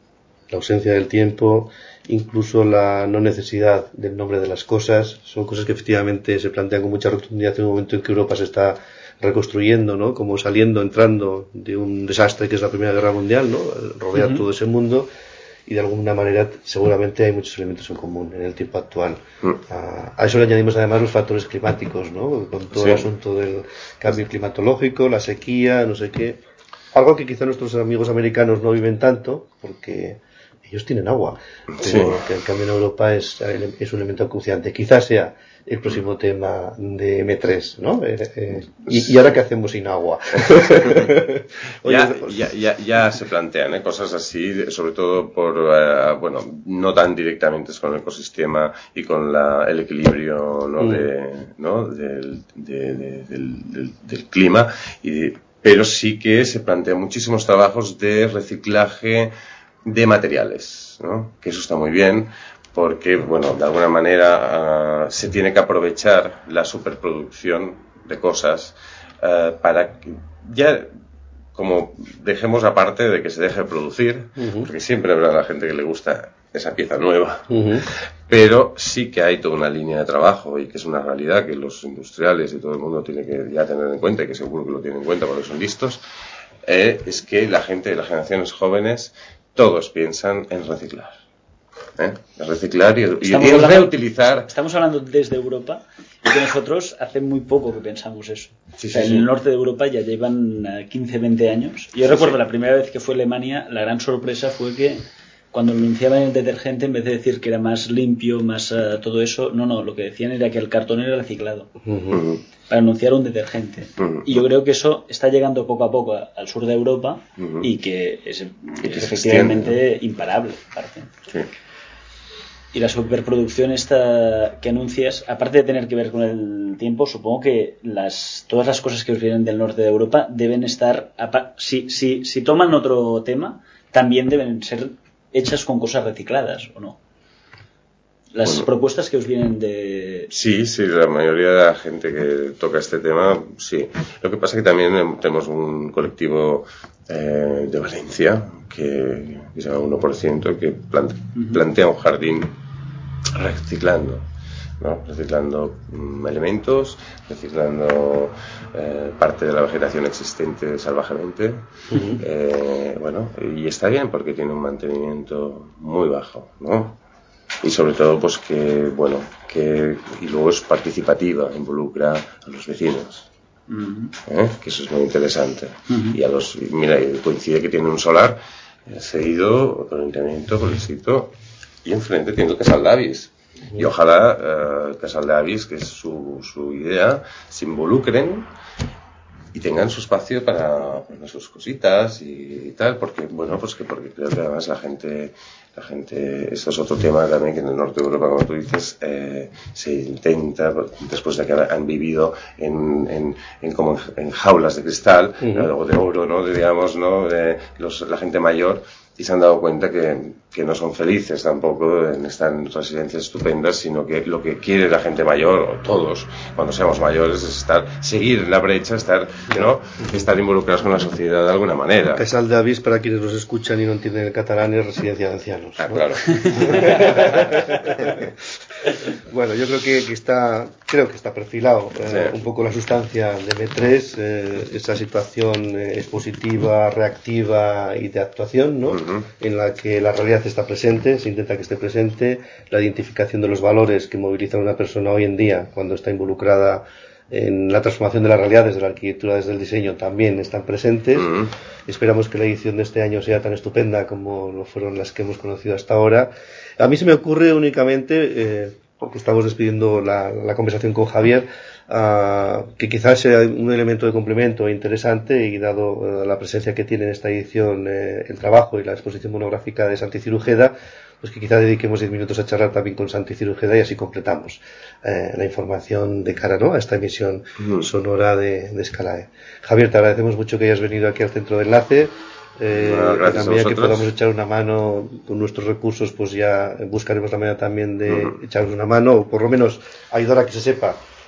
la ausencia del tiempo, incluso la no necesidad del nombre de las cosas, son cosas que efectivamente se plantean con mucha rotundidad en un momento en que Europa se está reconstruyendo, ¿no? Como entrando de un desastre que es la Primera Guerra Mundial, ¿no? Rodea todo ese mundo, y de alguna manera seguramente hay muchos elementos en común en el tiempo actual. A eso le añadimos además los factores climáticos, ¿no? Con todo el asunto del cambio climatológico, la sequía, no sé qué. Algo que quizá nuestros amigos americanos no viven tanto, porque ellos tienen agua, pero que en cambio en Europa es un elemento acuciante. Quizás sea el próximo tema de M3, ¿no? ¿Y ahora qué hacemos sin agua? ya se plantean cosas así, sobre todo por, no tan directamente con el ecosistema y con el equilibrio, ¿no? Del clima, pero sí que se plantean muchísimos trabajos de reciclaje de materiales, ¿no? Que eso está muy bien, porque, bueno, de alguna manera se tiene que aprovechar la superproducción de cosas para que ya, como dejemos aparte de que se deje de producir, porque siempre habrá la gente que le gusta esa pieza nueva, pero sí que hay toda una línea de trabajo, y que es una realidad que los industriales y todo el mundo tiene que ya tener en cuenta, y que seguro que lo tienen en cuenta porque son listos, es que la gente de las generaciones jóvenes todos piensan en reciclar. Reciclar y reutilizar. Estamos hablando desde Europa, y que nosotros hace muy poco que pensamos eso. En el norte de Europa ya llevan 15, 20 años. Yo recuerdo la primera vez que fue a Alemania, la gran sorpresa fue que cuando anunciaban el detergente, en vez de decir que era más limpio, más todo eso, no, lo que decían era que el cartón era reciclado. Para anunciar un detergente. Y yo creo que eso está llegando poco a poco al sur de Europa, y que es efectivamente imparable. Y la superproducción esta que anuncias, aparte de tener que ver con el tiempo, supongo que todas las cosas que os vienen del norte de Europa deben estar, si toman otro tema, también deben ser hechas con cosas recicladas, ¿o no? Las propuestas que os vienen de... Sí, la mayoría de la gente que toca este tema, sí. Lo que pasa es que también tenemos un colectivo de Valencia que se llama 1%, que plantea un jardín reciclando, ¿no? Reciclando elementos, reciclando parte de la vegetación existente salvajemente. Y está bien porque tiene un mantenimiento muy bajo, ¿no? Y sobre todo pues que y luego es participativa, involucra a los vecinos, que eso es muy interesante. Y mira, coincide que tiene un solar cedido por el ayuntamiento, por el sitio, y enfrente tiene el Casal d'Avis. Y ojalá el Casal d'Avis, que es su idea, se involucren y tengan su espacio para poner sus cositas y tal, porque creo que además la gente, esto es otro tema también, que en el norte de Europa, como tú dices, se intenta, después de que han vivido en jaulas de cristal, o de oro, ¿no? Digamos, ¿no? La gente mayor, y se han dado cuenta que no son felices tampoco en estar en residencias estupendas, sino que lo que quiere la gente mayor, o todos, cuando seamos mayores, es seguir la brecha, estar involucrados con la sociedad de alguna manera. Casal d'Avis, para quienes nos escuchan y no entienden el catalán, es residencia de ancianos, ¿no? Claro. Bueno, yo creo que está perfilado un poco la sustancia de M3, esa situación expositiva, reactiva y de actuación, ¿no? En la que la realidad está presente, se intenta que esté presente, la identificación de los valores que movilizan a una persona hoy en día cuando está involucrada en la transformación de la realidad desde la arquitectura, desde el diseño, también están presentes. Esperamos que la edición de este año sea tan estupenda como lo fueron las que hemos conocido hasta ahora. A mí se me ocurre únicamente, porque estamos despidiendo la conversación con Javier, que quizás sea un elemento de complemento interesante, y dado la presencia que tiene en esta edición el trabajo y la exposición monográfica de Santi Cirujeda, pues que quizá dediquemos 10 minutos a charlar también con Santi Cirujeda, y así completamos la información de cara, ¿no?, a esta emisión sonora de Scalae. Javier, te agradecemos mucho que hayas venido aquí al centro de enlace. Que también que podamos echar una mano con nuestros recursos, pues ya buscaremos la manera también de echaros una mano, o por lo menos ayudar a que se sepa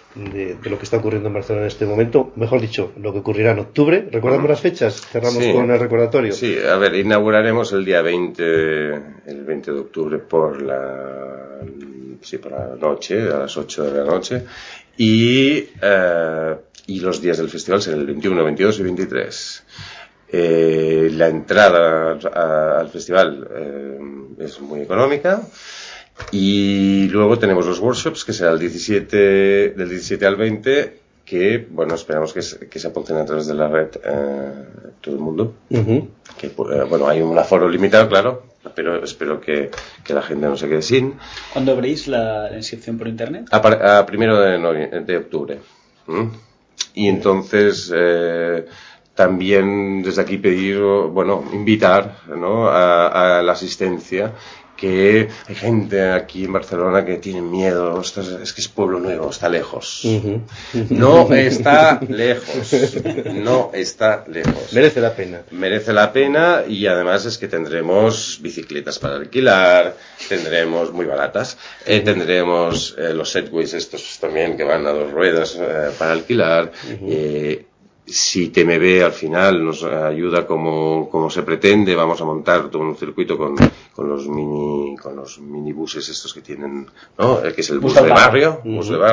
de lo que está ocurriendo en Barcelona en este momento, mejor dicho, lo que ocurrirá en octubre. ¿Recordamos las fechas? Cerramos con el recordatorio. Sí, a ver, inauguraremos el día 20 de octubre por la noche, a las 8 de la noche, y los días del festival serán el 21, 22 y 23. La entrada al festival es muy económica, y luego tenemos los workshops, que será del 17 al 20, que, bueno, esperamos que se apunten a través de la red todo el mundo. Que, bueno, hay un aforo limitado, claro, pero espero que la gente no se quede sin. ¿Cuándo abréis la inscripción por internet? A 1 de octubre. Y entonces también desde aquí pedir, bueno, invitar, ¿no?, a la asistencia, que hay gente aquí en Barcelona que tiene miedo. Es que es pueblo nuevo, está lejos. No está lejos. No está lejos. Merece la pena. Merece la pena, y además es que tendremos bicicletas para alquilar, tendremos muy baratas, tendremos los Segways estos también que van a 2 ruedas para alquilar. Si TMB al final nos ayuda como se pretende, vamos a montar todo un circuito con los minibuses estos que tienen, ¿no? Que es el bus de barrio,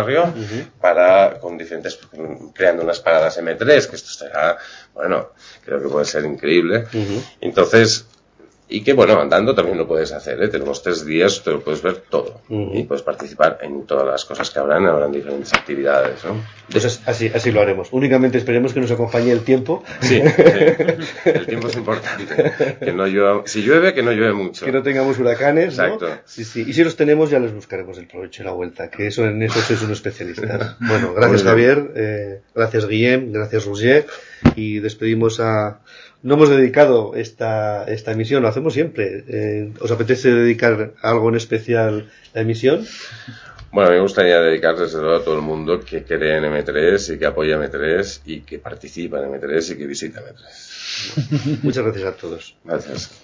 con diferentes, creando unas paradas M3, que esto estará, bueno, creo que puede ser increíble. Entonces, y que, bueno, andando también lo puedes hacer, ¿eh? Tenemos 3 días, te lo puedes ver todo. Y puedes participar en todas las cosas que habrán diferentes actividades, ¿no? Entonces, así lo haremos. Únicamente esperemos que nos acompañe el tiempo. Sí. El tiempo es importante. Que no llueva, si llueve, que no llueve mucho. Que no tengamos huracanes, ¿no? Exacto. Sí. Y si los tenemos, ya les buscaremos el provecho y la vuelta, que en eso sois unos especialistas. Bueno, gracias Javier, gracias Guillem, gracias Roger, y despedimos a... No hemos dedicado esta emisión, lo hacemos siempre. ¿Os apetece dedicar algo en especial la emisión? Bueno, me gustaría dedicar desde luego a todo el mundo que cree en M3 y que apoya M3 y que participa en M3 y que visita M3. Muchas gracias a todos. Gracias.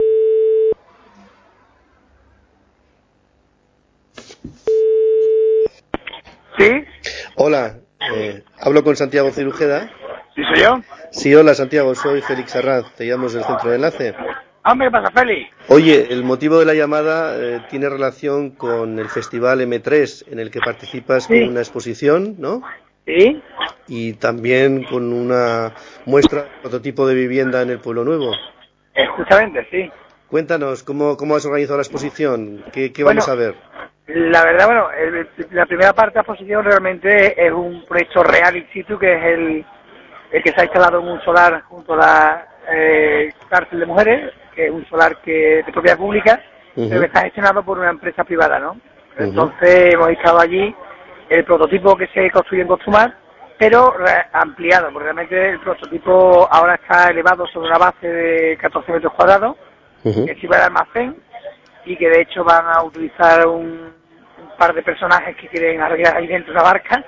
¿Sí? Hola, hablo con Santiago Cirujeda. ¿Sí soy yo? Sí, hola Santiago, soy Félix Arraz, te llamo del Centro de Enlace. ¿Qué pasa, Félix? Oye, el motivo de la llamada tiene relación con el Festival M3, en el que participas con una exposición, ¿no? Sí. Y también con una muestra de prototipo de vivienda en el Pueblo Nuevo. Justamente, sí. Cuéntanos, ¿cómo has organizado la exposición? ¿Qué vamos a ver? La verdad, la primera parte de la exposición realmente es un proyecto real in situ, que es el que se ha instalado en un solar junto a la cárcel de mujeres, que es un solar de propiedad pública, pero que está gestionado por una empresa privada, ¿no? Entonces hemos instalado allí el prototipo que se construyó en Costumar, pero ampliado, porque realmente el prototipo ahora está elevado sobre una base de 14 metros cuadrados, encima del almacén, y que de hecho van a utilizar un par de personajes que quieren arreglar ahí dentro de una barca.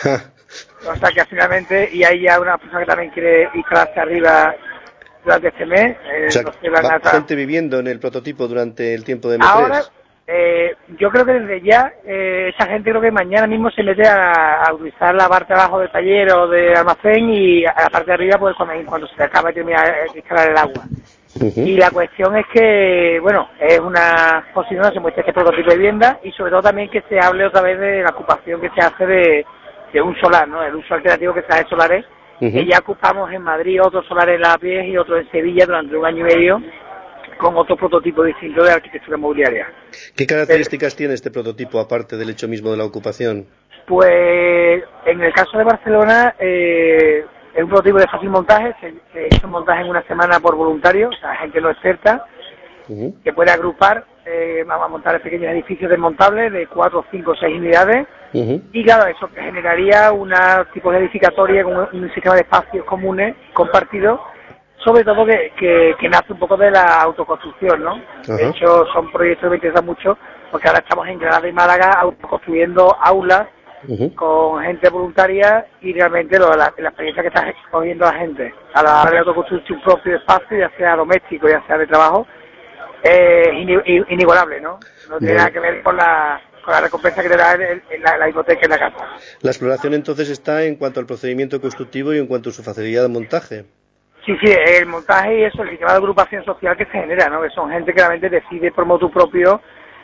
O sea que finalmente, y hay ya una persona que también quiere instalarse arriba durante este mes. O sea, gente viviendo en el prototipo durante el tiempo de M3. Ahora, yo creo que desde ya, esa gente creo que mañana mismo se mete a utilizar la parte de abajo del taller o del almacén, y a la parte de arriba, pues cuando se acaba de terminar de instalar el agua. Y la cuestión es que, bueno, es una posibilidad, se muestra este prototipo de vivienda, y sobre todo también que se hable otra vez de la ocupación que se hace de un solar, ¿no? El uso alternativo que se hace de solares, que ya ocupamos en Madrid otros solares en La Pies y otros en Sevilla durante 1 año y medio, con otro prototipo distinto de arquitectura mobiliaria. ¿Qué características tiene este prototipo, aparte del hecho mismo de la ocupación? Pues, en el caso de Barcelona, es un prototipo de fácil montaje, se hizo un montaje en 1 semana por voluntarios, o sea, gente no experta, que puede agrupar, vamos a montar pequeños edificios desmontables de 4, 5, 6 unidades, y claro, eso generaría una tipo de edificatoria con un sistema de espacios comunes, compartidos, sobre todo que nace un poco de la autoconstrucción, ¿no? De hecho, son proyectos que me interesan mucho, porque ahora estamos en Granada y Málaga autoconstruyendo aulas con gente voluntaria, y realmente la experiencia que está cogiendo la gente a la hora de autoconstruir su propio espacio, ya sea doméstico, ya sea de trabajo, es inigualable, ¿no? No tiene nada que ver con la la recompensa que te da la hipoteca en la casa. La exploración entonces está en cuanto al procedimiento constructivo y en cuanto a su facilidad de montaje. Sí, el montaje y eso, el sistema de agrupación social que se genera, ¿no? Que son gente que realmente decide por motu propio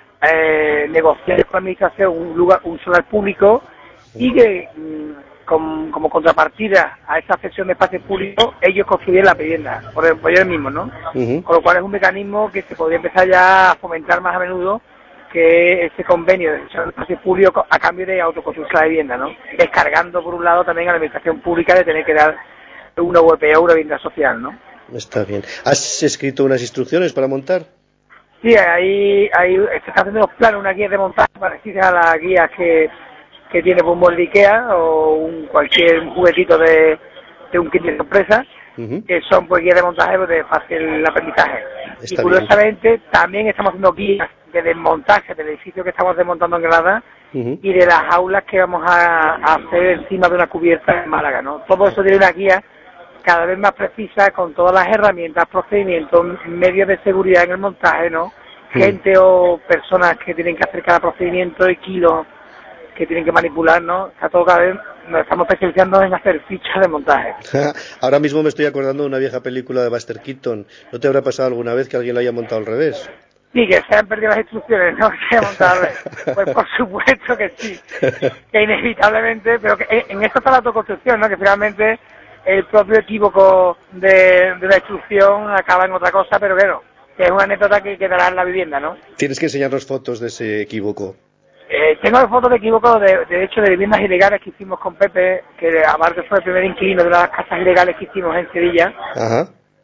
negociar con la administración un solar público y que como contrapartida a esa cesión de espacios públicos ellos construyen la vivienda por ellos mismos, ¿no? Con lo cual es un mecanismo que se podría empezar ya a fomentar más a menudo, que ese convenio de cesión de espacios públicos a cambio de autoconstruirse la vivienda, ¿no? Descargando por un lado también a la administración pública de tener que dar una VPA o una vivienda social, ¿no? Está bien. ¿Has escrito unas instrucciones para montar? Sí, ahí se están haciendo los planos, una guía de montaje parecida a las guías que tiene un molde Ikea o cualquier juguetito de un kit de sorpresa, que son pues guías de montaje de fácil aprendizaje. Y curiosamente también estamos haciendo guías de desmontaje del edificio que estamos desmontando en Granada y de las aulas que vamos a hacer encima de una cubierta en Málaga, ¿no? Todo eso tiene una guía cada vez más precisa, con todas las herramientas, procedimientos, medios de seguridad en el montaje, ¿no? Gente o personas que tienen que hacer cada procedimiento y kilos que tienen que manipular, ¿no? Está todo cada vez, nos estamos especializando en hacer fichas de montaje. Ahora mismo me estoy acordando de una vieja película de Buster Keaton. ¿No te habrá pasado alguna vez que alguien lo haya montado al revés? Sí, que se han perdido las instrucciones, ¿no? Que se haya montado al revés. Pues por supuesto que sí, que inevitablemente, pero que en esto está la autoconstrucción, ¿no? Que finalmente el propio equívoco de la instrucción acaba en otra cosa, pero claro, que es una anécdota que quedará en la vivienda, ¿no? Tienes que enseñarnos fotos de ese equívoco. Tengo fotos de equívoco, de hecho, de viviendas ilegales que hicimos con Pepe, que aparte fue el primer inquilino de una de las casas ilegales que hicimos en Sevilla. Ajá.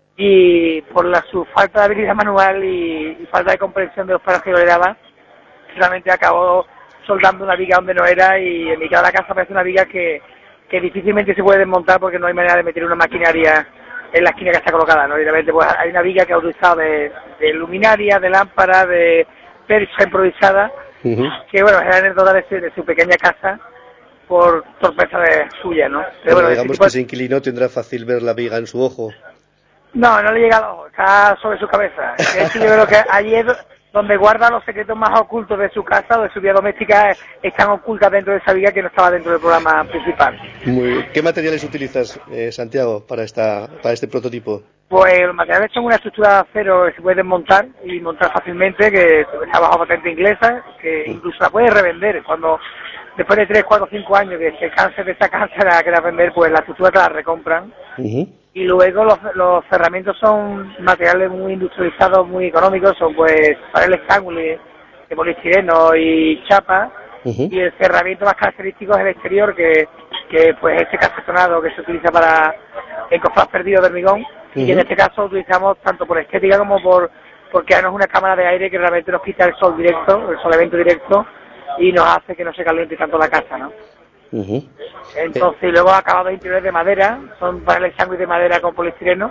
Y por su falta de habilidad manual y falta de comprensión de los planos que yo le daba, realmente acabó soldando una viga donde no era, y en mitad de la casa aparece una viga que difícilmente se puede desmontar porque no hay manera de meter una maquinaria en la esquina que está colocada, ¿no? Y realmente pues hay una viga que ha utilizado de luminaria, de lámpara, de percha improvisada, que bueno, es la anécdota de su pequeña casa por torpeza suya, ¿no? Pero bueno, digamos que ese inquilino tendrá fácil ver la viga en su ojo. No le llega al ojo, está sobre su cabeza. De hecho, yo creo que allí es donde guarda los secretos más ocultos de su casa o de su vida doméstica, están ocultas dentro de esa viga que no estaba dentro del programa principal. Muy bien. ¿Qué materiales utilizas, Santiago, para este prototipo? Pues los materiales son una estructura de acero que se puede desmontar y montar fácilmente, que está bajo patente inglesa, que incluso la puedes revender cuando después de 3, 4, 5 años que se canse de esa casa la quieras vender, pues la estructura te la recompran. Y luego los cerramientos son materiales muy industrializados, muy económicos, son pues paneles ángulos de poliestireno y chapa, y el cerramiento más característico es el exterior, que pues este cartonado que se utiliza para encofrar perdidos de hormigón, y en este caso utilizamos tanto por estética como porque no es una cámara de aire que realmente nos quita el sol directo, el soleamiento directo, y nos hace que no se caliente tanto la casa, ¿no? Entonces, luego acabados interiores de madera, son paneles sándwich de madera con poliestireno,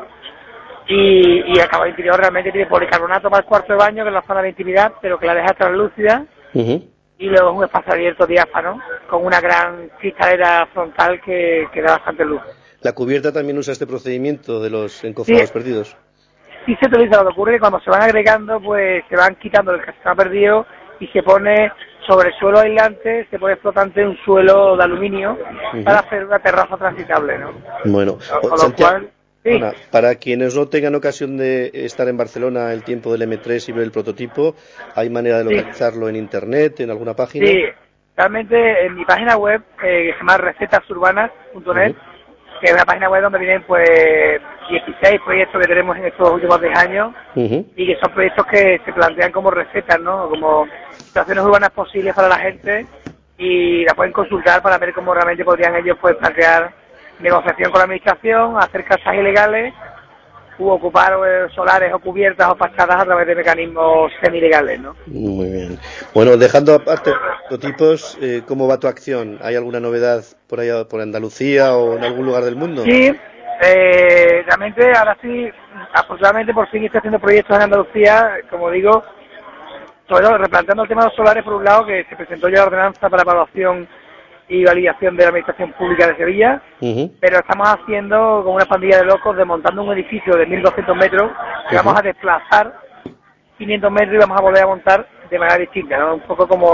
y acabado interior realmente tiene policarbonato para el cuarto de baño, que es la zona de intimidad, pero que la deja translúcida, y luego es un espacio abierto diáfano, con una gran cristalera frontal que da bastante luz. ¿La cubierta también usa este procedimiento de los encofrados perdidos? Sí se utiliza, lo que ocurre es que cuando se van agregando, pues se van quitando el que se ha perdido y se pone sobre el suelo aislante, se pone flotante un suelo de aluminio para hacer una terraza transitable, ¿no? Bueno, con lo cual, sí. Para quienes no tengan ocasión de estar en Barcelona el tiempo del M3 y ver el prototipo, ¿hay manera de localizarlo en internet, en alguna página? Sí, realmente en mi página web, que se llama recetasurbanas.net, que es una página web donde vienen pues 16 proyectos que tenemos en estos últimos 10 años, y que son proyectos que se plantean como recetas, ¿no? Como situaciones urbanas posibles para la gente, y la pueden consultar para ver cómo realmente podrían ellos pues plantear negociación con la administración, hacer casas ilegales u ocupar solares o cubiertas o fachadas a través de mecanismos semi-legales, ¿no? Muy bien. Bueno, dejando aparte prototipos, ¿cómo va tu acción? ¿Hay alguna novedad por allá, por Andalucía o en algún lugar del mundo? Sí, realmente ahora sí, afortunadamente por fin estoy haciendo proyectos en Andalucía, como digo, sobre todo replanteando el tema de los solares, por un lado, que se presentó ya la ordenanza para evaluación y validación de la Administración Pública de Sevilla, pero estamos haciendo con una pandilla de locos, desmontando un edificio de 1.200 metros, que vamos a desplazar 500 metros y vamos a volver a montar de manera distinta, ¿no? Un poco como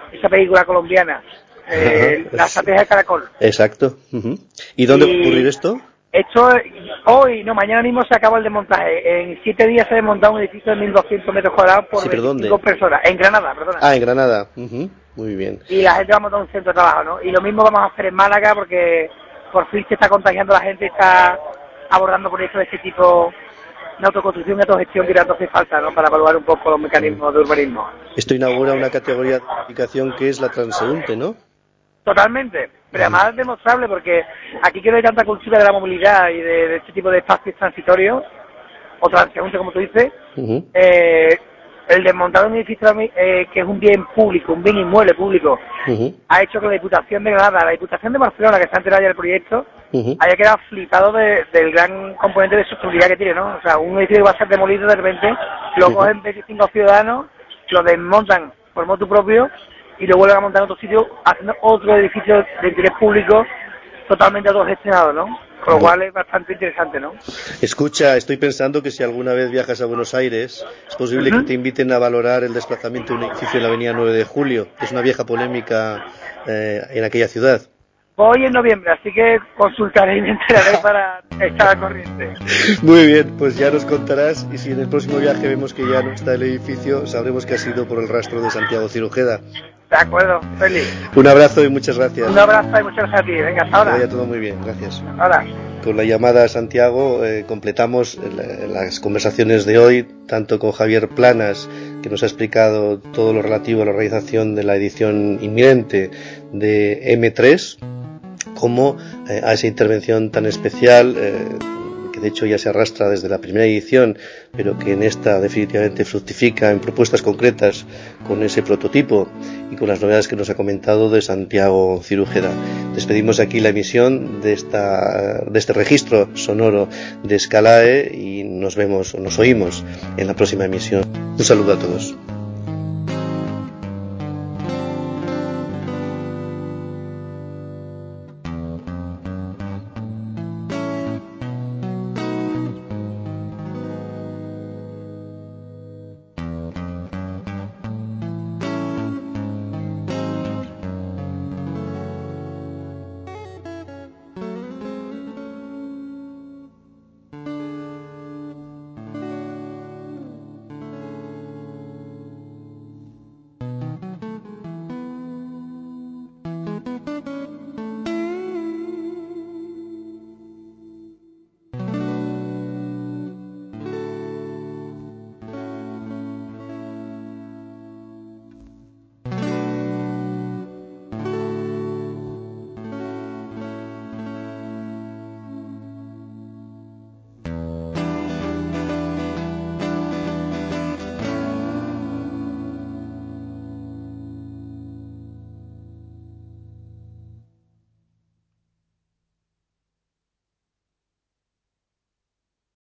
esa película colombiana, La estrategia de Caracol. Exacto. ¿Y dónde va a ocurrir esto? Esto, mañana mismo se acaba el desmontaje. En 7 días se ha desmontado un edificio de 1.200 metros cuadrados por 25 personas. En Granada, perdona. Ah, en Granada. Muy bien. Y la gente va a montar un centro de trabajo, ¿no? Y lo mismo vamos a hacer en Málaga porque por fin se está contagiando la gente y está abordando proyectos de este tipo de autoconstrucción y autogestión que tanto hace falta, ¿no? Para evaluar un poco los mecanismos de urbanismo. Esto inaugura una categoría de aplicación que es la transeúnte, ¿no? Totalmente, pero además es demostrable porque aquí que no hay tanta cultura de la movilidad y de este tipo de espacios transitorios, o transeúnte como tú dices, el desmontar un edificio que es un bien público, un bien inmueble público, ha hecho que la Diputación de Granada, la Diputación de Barcelona, que se ha enterado ya del proyecto, haya quedado flipado del gran componente de sostenibilidad que tiene, ¿no? O sea, un edificio que va a ser demolido de repente, lo cogen 25 ciudadanos, lo desmontan por motu propio y lo vuelven a montar en otro sitio, haciendo otro edificio de interés público totalmente autogestionado, ¿no? Con lo cual es bastante interesante, ¿no? Escucha, estoy pensando que si alguna vez viajas a Buenos Aires, es posible que te inviten a valorar el desplazamiento de un edificio en la avenida 9 de Julio. Es una vieja polémica en aquella ciudad. Voy en noviembre, así que consultaré y me enteraré para estar al corriente. Muy bien, pues ya nos contarás, y si en el próximo viaje vemos que ya no está el edificio, sabremos que ha sido por el rastro de Santiago Cirujeda. De acuerdo, feliz. Un abrazo y muchas gracias. Un abrazo y muchas gracias a ti. Venga, hasta ahora. Que vaya todo muy bien, gracias. Ahora. Con la llamada a Santiago completamos las conversaciones de hoy, tanto con Javier Planas, que nos ha explicado todo lo relativo a la realización de la edición inminente de M3, como a esa intervención tan especial que de hecho ya se arrastra desde la primera edición, pero que en esta definitivamente fructifica en propuestas concretas con ese prototipo y con las novedades que nos ha comentado de Santiago Cirujeda. Despedimos aquí la emisión de este registro sonoro de Scalae y nos oímos en la próxima emisión. Un saludo a todos.